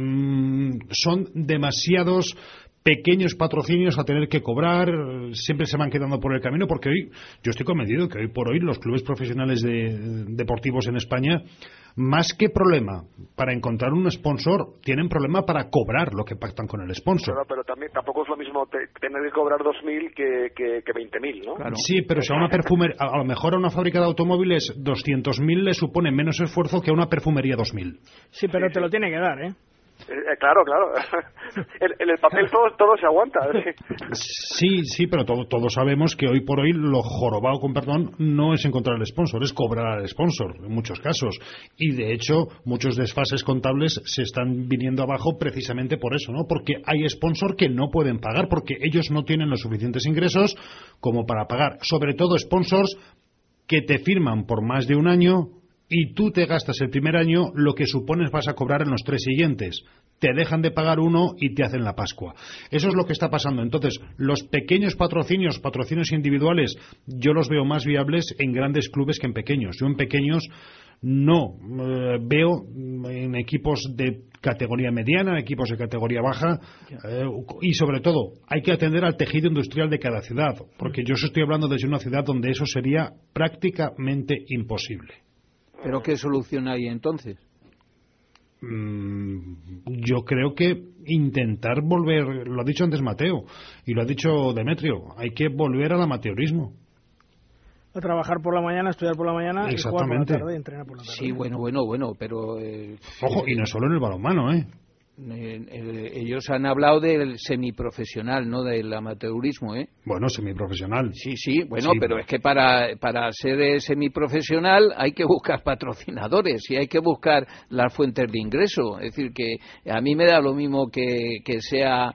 Son demasiados pequeños patrocinios a tener que cobrar, siempre se van quedando por el camino, porque hoy, yo estoy convencido que hoy por hoy los clubes profesionales deportivos en España, más que problema para encontrar un sponsor, tienen problema para cobrar lo que pactan con el sponsor. Pero también tampoco es lo mismo tener que cobrar 2.000 que 20.000, ¿no? Claro. Sí, pero si a una perfumería, a lo mejor a una fábrica de automóviles 200.000 le supone menos esfuerzo que a una perfumería 2.000. Sí, pero te lo tiene que dar, ¿eh? Claro. En el papel todo se aguanta. Sí, pero todos sabemos que hoy por hoy lo jorobado, con perdón, no es encontrar el sponsor, es cobrar al sponsor en muchos casos. Y de hecho, muchos desfases contables se están viniendo abajo precisamente por eso, ¿no? Porque hay sponsor que no pueden pagar porque ellos no tienen los suficientes ingresos como para pagar. Sobre todo sponsors que te firman por más de un año y tú te gastas el primer año lo que supones vas a cobrar en los 3 siguientes. Te dejan de pagar uno y te hacen la Pascua. Eso es lo que está pasando. Entonces, los pequeños patrocinios individuales, yo los veo más viables en grandes clubes que en pequeños. Yo en pequeños no veo en equipos de categoría mediana, equipos de categoría baja, y sobre todo hay que atender al tejido industrial de cada ciudad, porque yo estoy hablando desde una ciudad donde eso sería prácticamente imposible. ¿Pero qué solución hay entonces? Yo creo que intentar volver, lo ha dicho antes Mateo y lo ha dicho Demetrio, hay que volver al amateurismo. A trabajar por la mañana, estudiar por la mañana, y jugar por la tarde y entrenar por la tarde. Sí, bueno, pero... Ojo, y no solo en el balonmano, ellos han hablado del semiprofesional, no del amateurismo, ¿eh? Bueno, semiprofesional. Sí, bueno, sí, pero es que para ser semiprofesional hay que buscar patrocinadores y hay que buscar las fuentes de ingreso. Es decir, que a mí me da lo mismo que sea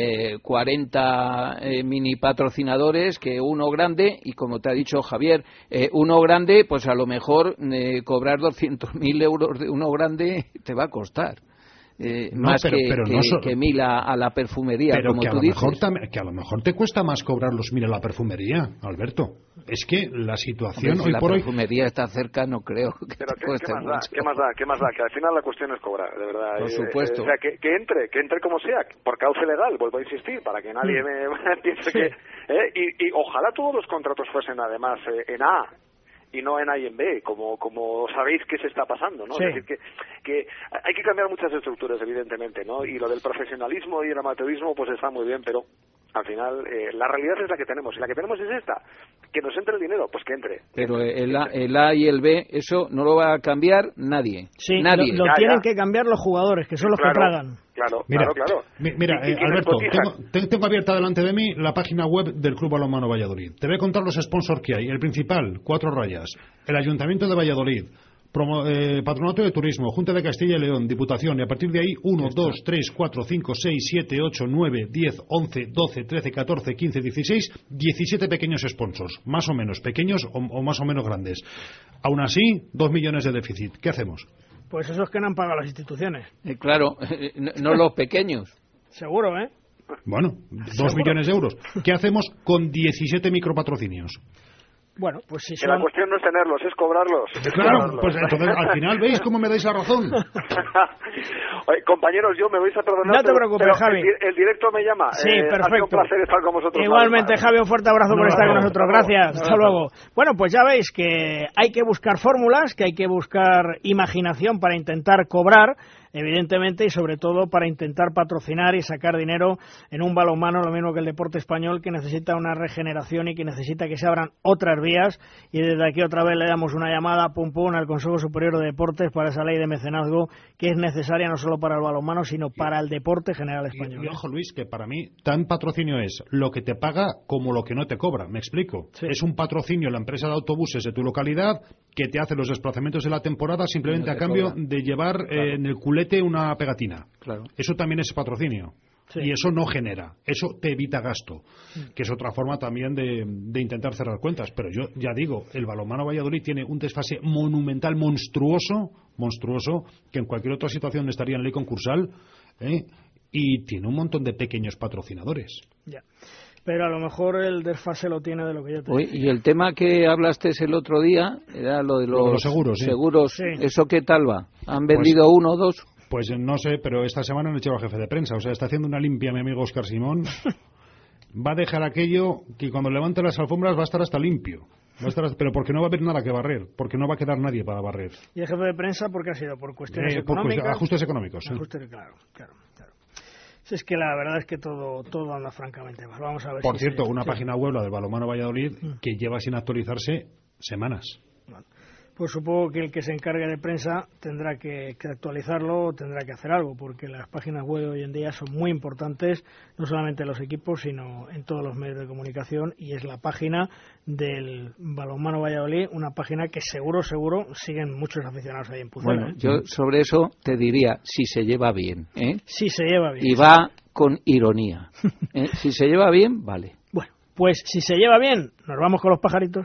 40 mini patrocinadores que uno grande, y como te ha dicho Javier, uno grande, pues a lo mejor cobrar 200.000 euros de uno grande te va a costar. Más que 1.000 a la perfumería, pero como que tú dices. Que a lo mejor te cuesta más cobrar los 1.000 a la perfumería, Alberto. Es que la situación si hoy por hoy... la perfumería está cerca, no creo que pero te cueste mucho. ¿Qué más da? Que al final la cuestión es cobrar, de verdad. Por supuesto. O sea, que entre como sea, por cauce legal, vuelvo a insistir, para que nadie me piense que... Y ojalá todos los contratos fuesen además en A, y no en A y en B, como sabéis que se está pasando, ¿no? Sí. Es decir, que hay que cambiar muchas estructuras, evidentemente, ¿no? Y lo del profesionalismo y el amateurismo, pues está muy bien, pero al final la realidad es la que tenemos, y la que tenemos es esta, que nos entre el dinero, pues que entre. Pero el A y el B, eso no lo va a cambiar nadie. Sí, nadie. Lo tienen que cambiar los jugadores, que son los que tragan. Claro. Mira, Alberto, tengo abierta delante de mí la página web del Club Balonmano Valladolid. Te voy a contar los sponsors que hay. El principal, 4 rayas. El Ayuntamiento de Valladolid, Patronato de Turismo, Junta de Castilla y León, Diputación, y a partir de ahí 1, 2, 3, 4, 5, 6, 7, 8, 9, 10, 11, 12, 13, 14, 15, 16, 17 pequeños sponsors, más o menos pequeños o más o menos grandes. Aún así, 2 millones de déficit. ¿Qué hacemos? Pues esos que no han pagado las instituciones. Claro, no los pequeños. Seguro, ¿eh? Bueno, 2 millones de euros. ¿Qué hacemos con 17 micropatrocinios? Bueno, pues si que la cuestión no es tenerlos, es cobrarlos. Claro, pues entonces al final veis cómo me dais la razón. Oye, compañeros, yo me vais a perdonar. No te preocupes, pero Javi. El directo me llama. Sí, perfecto. Ha sido un placer estar con vosotros. Igualmente, Javi, un fuerte abrazo por estar con nosotros. Gracias. Hasta luego. Bueno, pues ya veis que hay que buscar fórmulas, que hay que buscar imaginación para intentar cobrar. evidentemente, y sobre todo para intentar patrocinar y sacar dinero en un balonmano, lo mismo que el deporte español, que necesita una regeneración y que necesita que se abran otras vías. Y desde aquí otra vez le damos una llamada pum pum al Consejo Superior de Deportes para esa ley de mecenazgo que es necesaria no solo para el balonmano, sino para el deporte general español. Y ojo, Luis, que para mí tan patrocinio es lo que te paga como lo que no te cobra. Me explico. Sí. Es un patrocinio la empresa de autobuses de tu localidad que te hace los desplazamientos de la temporada simplemente a cambio de llevar en el culete una pegatina. Claro. Eso también es patrocinio. Sí. Y eso no genera, eso te evita gasto, que es otra forma también de intentar cerrar cuentas. Pero yo ya digo, el balonmano Valladolid tiene un desfase monumental, monstruoso, que en cualquier otra situación estaría en ley concursal, y tiene un montón de pequeños patrocinadores. Ya. Pero a lo mejor el desfase lo tiene de lo que yo te digo. Y el tema que hablaste el otro día era lo de los seguros. Sí. ¿Eso qué tal va? ¿Han vendido uno o dos? Pues no sé, pero esta semana han echado al jefe de prensa. O sea, está haciendo una limpia mi amigo Óscar Simón. Va a dejar aquello que cuando levante las alfombras va a estar hasta limpio. Pero porque no va a haber nada que barrer, porque no va a quedar nadie para barrer. ¿Y el jefe de prensa por qué ha sido? ¿Por cuestiones económicas? Por ajustes económicos. Ajustes, claro. Es que la verdad es que todo anda francamente mal. Vamos a ver. Por cierto, una página web, la del Balonmano Valladolid, que lleva sin actualizarse semanas. Bueno, pues supongo que el que se encargue de prensa tendrá que actualizarlo, tendrá que hacer algo, porque las páginas web hoy en día son muy importantes, no solamente en los equipos, sino en todos los medios de comunicación, y es la página del Balonmano Valladolid, una página que seguro siguen muchos aficionados ahí en Pucela. Bueno, yo sobre eso te diría, si se lleva bien. Si se lleva bien. Y va con ironía. Si se lleva bien, vale. Bueno, pues si se lleva bien, nos vamos con los pajaritos.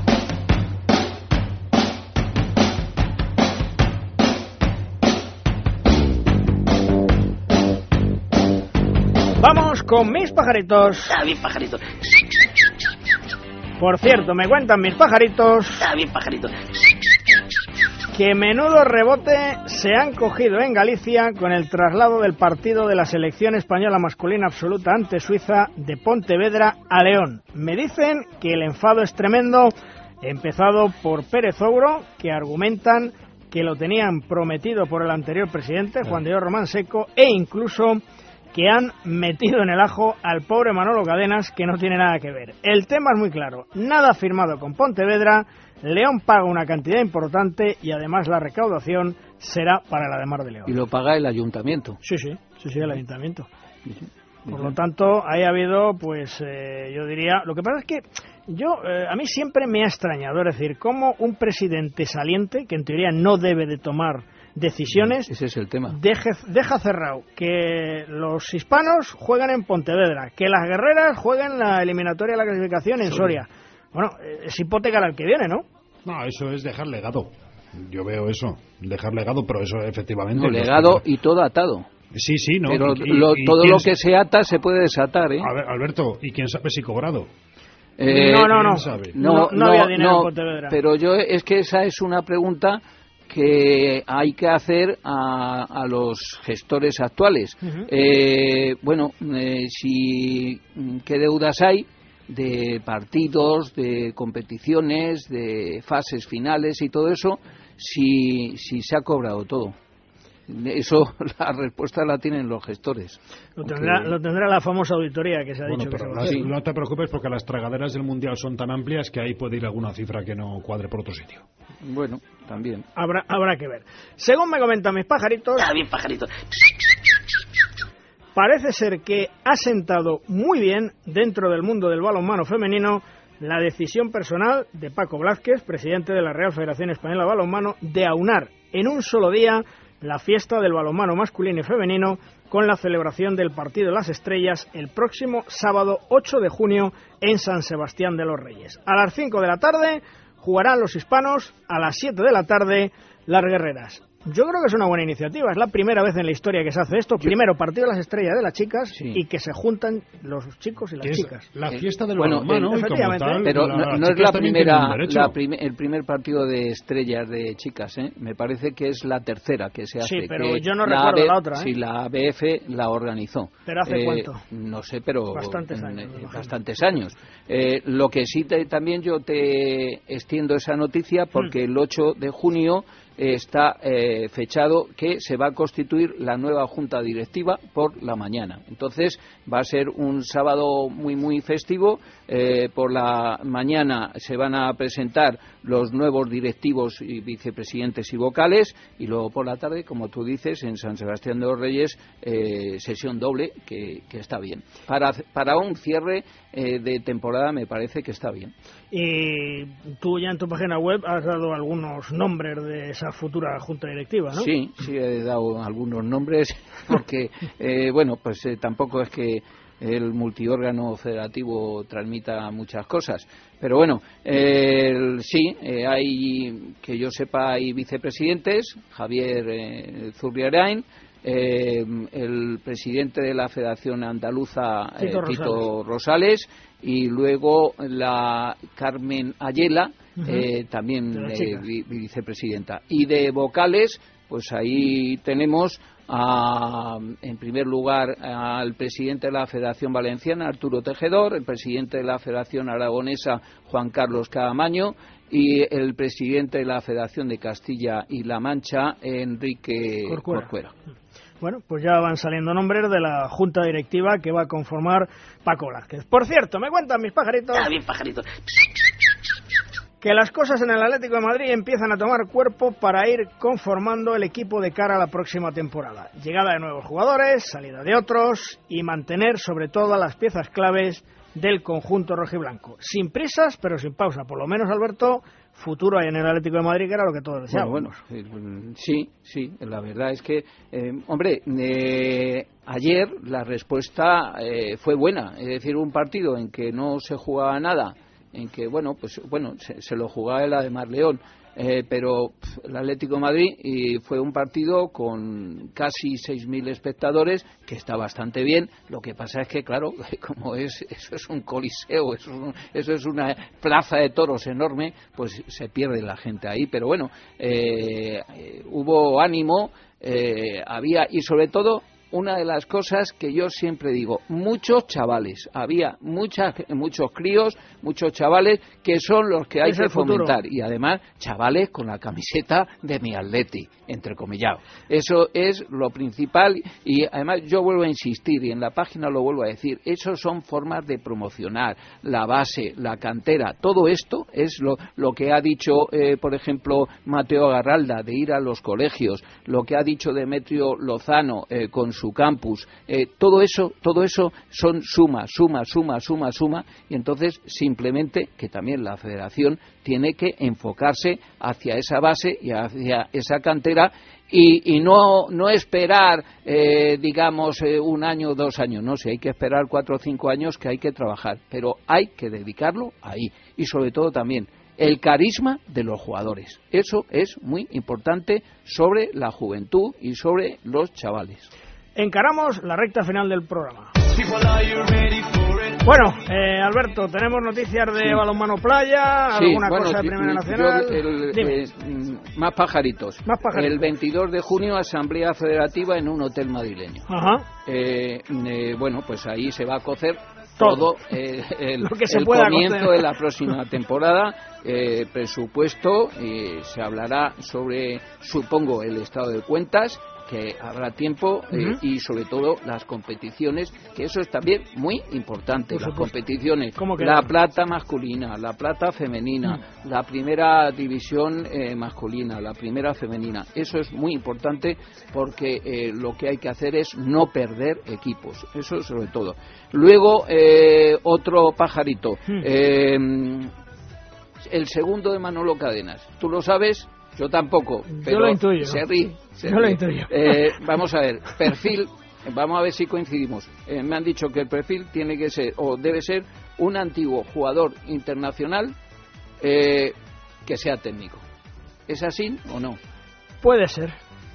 Vamos con mis pajaritos. Bien, pajarito. Por cierto, me cuentan mis pajaritos. Bien, pajarito. Que menudo rebote se han cogido en Galicia con el traslado del partido de la selección española masculina absoluta ante Suiza de Pontevedra a León. Me dicen que el enfado es tremendo, empezado por Pérez Ogro, que argumentan que lo tenían prometido por el anterior presidente, Juan de Dios Román Seco, e incluso que han metido en el ajo al pobre Manolo Cadenas, que no tiene nada que ver. El tema es muy claro, nada firmado con Pontevedra, León paga una cantidad importante y además la recaudación será para la de Mar de León. ¿Y lo paga el ayuntamiento? Sí, el ayuntamiento. Por lo tanto, ahí ha habido, pues, yo diría, lo que pasa es que a mí siempre me ha extrañado, es decir, cómo un presidente saliente, que en teoría no debe de tomar decisiones, ese es el tema, deja cerrado que los hispanos juegan en Pontevedra, que las guerreras jueguen la eliminatoria de la clasificación en Soria. Bueno, es hipotecar al que viene, ¿no? No, eso es dejar legado. Yo veo eso, dejar legado, pero eso efectivamente... No, legado y todo atado. Sí, ¿no? Pero todo lo que se ata se puede desatar, ¿eh? A ver, Alberto, ¿y quién sabe si cobrado? No había dinero en Pontevedra. Pero es que esa es una pregunta que hay que hacer a los gestores actuales. ¿Qué deudas hay de partidos, de competiciones, de fases finales y todo eso, si se ha cobrado todo? Eso, la respuesta la tienen los gestores. Lo tendrá la famosa auditoría que se ha dicho. Pero no te preocupes, porque las tragaderas del Mundial son tan amplias que ahí puede ir alguna cifra que no cuadre por otro sitio. Bueno, también. Habrá que ver. Según me comentan mis pajaritos... Bien, pajarito. Parece ser que ha sentado muy bien dentro del mundo del balonmano femenino la decisión personal de Paco Blázquez, presidente de la Real Federación Española de Balonmano, de aunar en un solo día la fiesta del balonmano masculino y femenino con la celebración del Partido de las Estrellas el próximo sábado 8 de junio en San Sebastián de los Reyes. A las 5 de la tarde jugarán los hispanos, a las 7 de la tarde las guerreras. Yo creo que es una buena iniciativa, es la primera vez en la historia que se hace esto. Primero, partido de las estrellas de las chicas, y que se juntan los chicos y las chicas. La fiesta del balonmano, pero no es la primera, el primer partido de estrellas de chicas, ¿eh? Me parece que es la tercera que se hace. Sí, pero yo no recuerdo la otra, ¿eh? Sí, la ABF la organizó. ¿Pero hace cuánto? No sé, pero bastantes años. Lo que sí también yo te extiendo esa noticia porque el 8 de junio está fechado que se va a constituir la nueva junta directiva por la mañana. Entonces va a ser un sábado muy festivo. Por la mañana se van a presentar los nuevos directivos y vicepresidentes y vocales, y luego por la tarde, como tú dices, en San Sebastián de los Reyes, sesión doble, que está bien. Para un cierre de temporada me parece que está bien. Y tú ya en tu página web has dado algunos nombres de esa futura junta directiva, ¿no? Sí, he dado algunos nombres porque, pues tampoco es que el multiórgano federativo transmita muchas cosas, pero bueno, hay, que yo sepa, hay vicepresidentes, Javier Zurriarain, el presidente de la Federación Andaluza, Tito Rosales, y luego la Carmen Ayala, también vicepresidenta. Y de vocales, pues ahí tenemos en primer lugar al presidente de la Federación Valenciana, Arturo Tejedor, el presidente de la Federación Aragonesa, Juan Carlos Caamaño, y el presidente de la Federación de Castilla y La Mancha, Enrique Corcuera. Bueno, pues ya van saliendo nombres de la junta directiva que va a conformar Paco Blázquez. Por cierto, me cuentan mis pajaritos... bien, pajaritos. Que las cosas en el Atlético de Madrid empiezan a tomar cuerpo para ir conformando el equipo de cara a la próxima temporada. Llegada de nuevos jugadores, salida de otros y mantener sobre todo las piezas claves del conjunto rojiblanco. Sin prisas, pero sin pausa. Por lo menos, Alberto, futuro hay en el Atlético de Madrid, que era lo que todos deseábamos. Sí, la verdad es que, ayer la respuesta fue buena. Es decir, un partido en que no se jugaba nada, en que se lo jugaba el Ademar León, pero el Atlético de Madrid fue un partido con casi 6.000 espectadores, que está bastante bien. Lo que pasa es que, claro, como eso es un coliseo, eso es una plaza de toros enorme, pues se pierde la gente ahí. Pero bueno, hubo ánimo, había, y sobre todo, una de las cosas que yo siempre digo, muchos chavales, había muchos críos, muchos chavales que son los que hay que fomentar, y además chavales con la camiseta de mi Atleti, entrecomillado. Eso es lo principal, y además yo vuelvo a insistir, y en la página lo vuelvo a decir, eso son formas de promocionar la base, la cantera. Todo esto es lo que ha dicho, por ejemplo, Mateo Garralda, de ir a los colegios, lo que ha dicho Demetrio Lozano con su campus, todo eso son suma, y entonces simplemente que también la federación tiene que enfocarse hacia esa base y hacia esa cantera, y no esperar un año o 2 años, no sé, hay que esperar 4 o 5 años, que hay que trabajar, pero hay que dedicarlo ahí. Y sobre todo también el carisma de los jugadores, eso es muy importante sobre la juventud y sobre los chavales. Encaramos la recta final del programa. Bueno, Alberto, tenemos noticias de balonmano playa, alguna cosa de Primera Nacional. Más pajaritos. El 22 de junio, Asamblea Federativa en un hotel madrileño. Ajá. Pues ahí se va a cocer todo el comienzo de la próxima temporada, presupuesto, se hablará sobre, supongo, el estado de cuentas, que habrá tiempo, y sobre todo las competiciones, que eso es también muy importante, las competiciones, la plata masculina, la plata femenina, la primera división masculina, la primera femenina, eso es muy importante, porque lo que hay que hacer es no perder equipos, eso sobre todo. Luego, otro pajarito, el segundo de Manolo Cadenas, ¿tú lo sabes? Yo tampoco, pero yo lo intuyo. Se ríe. Yo lo intuyo. Vamos a ver, perfil, vamos a ver si coincidimos. Me han dicho que el perfil tiene que ser, o debe ser, un antiguo jugador internacional que sea técnico. ¿Es así o no? Puede ser.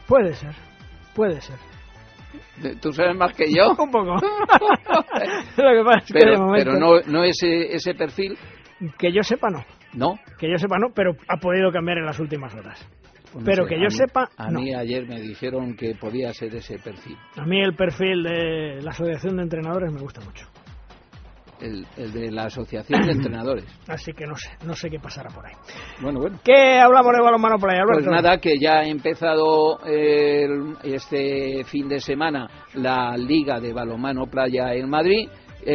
¿Tú sabes más que yo? Un poco. Lo que pasa es que pero no ese perfil. Que yo sepa, no. ¿No? Que yo sepa, no, pero ha podido cambiar en las últimas horas. Pues pero que yo sepa, a mí ayer me dijeron que podía ser ese perfil. A mí el perfil de la Asociación de Entrenadores me gusta mucho. el de la Asociación de Entrenadores. Así que no sé qué pasará por ahí. Bueno. ¿Qué hablamos de balonmano playa, Alberto? Pues nada, que ya ha empezado este fin de semana la Liga de Balonmano Playa en Madrid.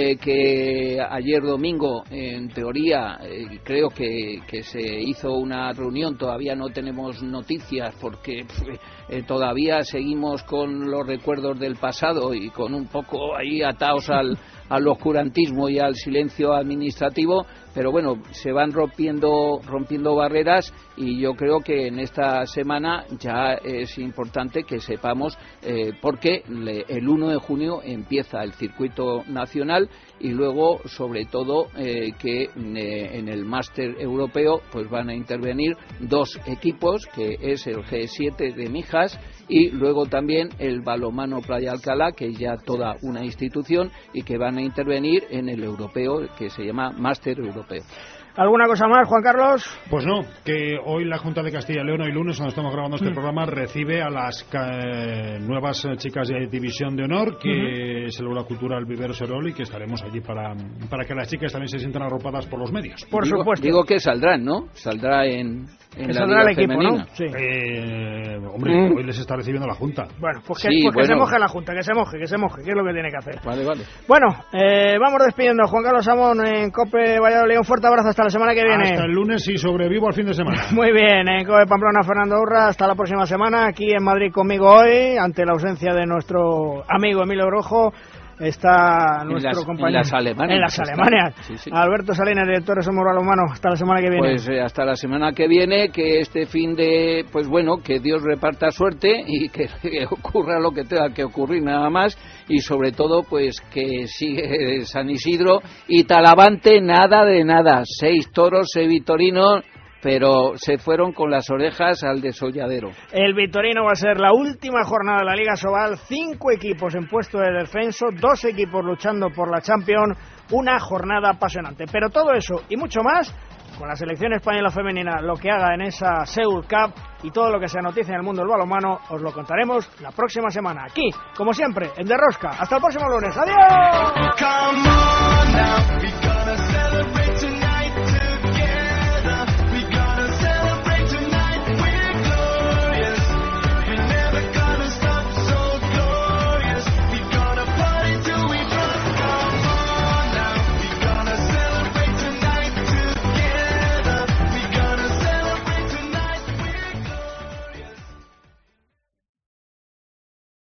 Que ayer domingo, en teoría, creo que se hizo una reunión. Todavía no tenemos noticias porque todavía seguimos con los recuerdos del pasado y con un poco ahí atados al oscurantismo y al silencio administrativo, pero bueno, se van rompiendo barreras, y yo creo que en esta semana ya es importante que sepamos porque el 1 de junio empieza el circuito nacional, y luego sobre todo que en el máster europeo pues van a intervenir 2 equipos, que es el G7 de Mijas y luego también el Balonmano Playa Alcalá, que es ya toda una institución, y que van a intervenir en el europeo, que se llama máster europeo. ¿Alguna cosa más, Juan Carlos? Pues no, que hoy la Junta de Castilla y León, hoy lunes, cuando estamos grabando este programa, recibe a las nuevas chicas de División de Honor, que es el Aula Cultural Vivero Serol, y que estaremos allí para que las chicas también se sientan arropadas por los medios. Por supuesto. Digo que saldrán, ¿no? Saldrá en la saldrá Liga el equipo, femenina. ¿no? Sí. Hombre, hoy les está recibiendo la Junta. Bueno, pues que se moje la Junta, que se moje, que es lo que tiene que hacer. Vale. Bueno, vamos despidiendo. Juan Carlos Samón en COPE Valladolid. Un fuerte abrazo, hasta la semana que viene. Hasta el lunes, y sobrevivo al fin de semana. Muy bien, en COPE Pamplona, Fernando Urra. Hasta la próxima semana. Aquí en Madrid conmigo hoy, ante la ausencia de nuestro amigo Emilio Brojo, está nuestro compañero en las Alemanias. Sí. Alberto Salinas, director de Somos Balonmano. Hasta la semana que viene. Pues hasta la semana que viene, que este fin de, pues bueno, que Dios reparta suerte y que ocurra lo que tenga que ocurrir, nada más, y sobre todo pues que sigue San Isidro y Talavante, nada de nada, 6 toros, 6 vitorinos, pero se fueron con las orejas al desolladero. El Vitorino va a ser la última jornada de la Liga Sobal, 5 equipos en puesto de descenso, 2 equipos luchando por la Champions, una jornada apasionante. Pero todo eso y mucho más con la selección española femenina, lo que haga en esa Seoul Cup y todo lo que sea noticia en el mundo del balonmano, os lo contaremos la próxima semana, aquí, como siempre, en De Rosca. Hasta el próximo lunes. ¡Adiós!